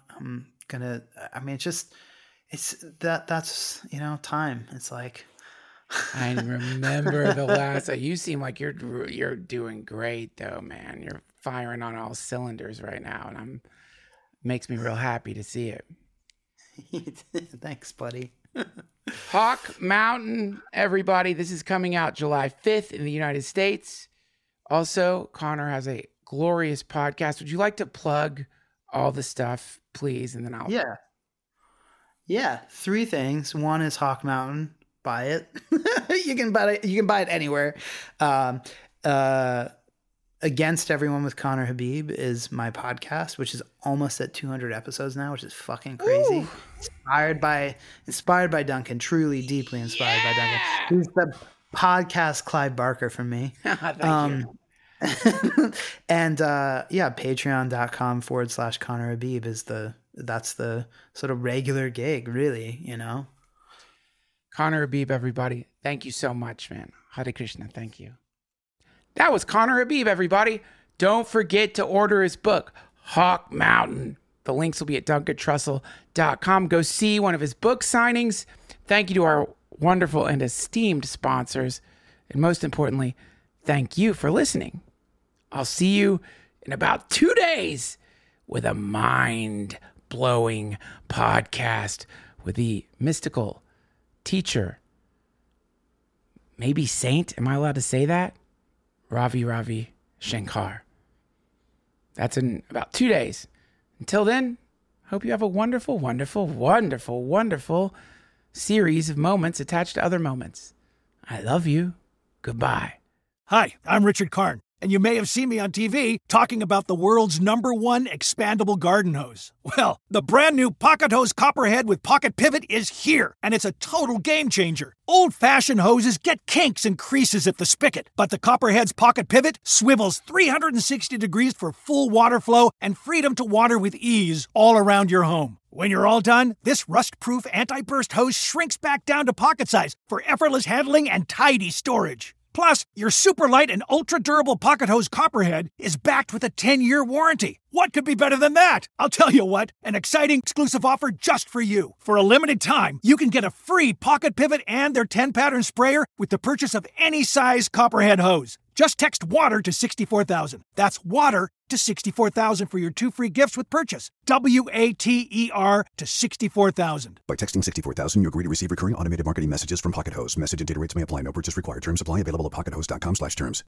That's time. It's like, I remember the last, you seem like you're doing great though, man. You're firing on all cylinders right now. And makes me real happy to see it. Thanks, buddy. Hawk Mountain, everybody. This is coming out July 5th in the United States. Also, Connor has a glorious podcast. Would you like to plug all the stuff, please? And then I'll... Yeah. 3 things. One is Hawk Mountain. Buy it. You can buy it anywhere. Against Everyone with Connor Habib is my podcast, which is almost at 200 episodes now, which is fucking crazy. Ooh. Inspired by Duncan. Truly, deeply inspired by Duncan. He's the podcast Clive Barker for me. Thank you. And patreon.com/Connor Habib that's the sort of regular gig, really, Connor Habib, everybody. Thank you so much, man. Hare Krishna. Thank you. That was Connor Habib, everybody. Don't forget to order his book, Hawk Mountain. The links will be at DuncanTrussell.com. Go see one of his book signings. Thank you to our wonderful and esteemed sponsors. And most importantly, thank you for listening. I'll see you in about 2 days with a mind-blowing podcast with the mystical teacher, maybe saint. Am I allowed to say that? Ravi Shankar. That's in about 2 days. Until then, hope you have a wonderful, wonderful, wonderful, wonderful series of moments attached to other moments. I love you. Goodbye. Hi, I'm Richard Karn, and you may have seen me on TV talking about the world's #1 expandable garden hose. Well, the brand new Pocket Hose Copperhead with Pocket Pivot is here, and it's a total game changer. Old-fashioned hoses get kinks and creases at the spigot, but the Copperhead's Pocket Pivot swivels 360 degrees for full water flow and freedom to water with ease all around your home. When you're all done, this rust-proof anti-burst hose shrinks back down to pocket size for effortless handling and tidy storage. Plus, your super light and ultra-durable Pocket Hose Copperhead is backed with a 10-year warranty. What could be better than that? I'll tell you what, an exciting exclusive offer just for you. For a limited time, you can get a free Pocket Pivot and their 10-pattern sprayer with the purchase of any size Copperhead hose. Just text WATER to 64,000. That's WATER to 64,000 for your 2 free gifts with purchase. WATER to 64,000. By texting 64,000, you agree to receive recurring automated marketing messages from Pocket Hose. Message and data rates may apply. No purchase required. Terms apply. Available at PocketHose.com/terms.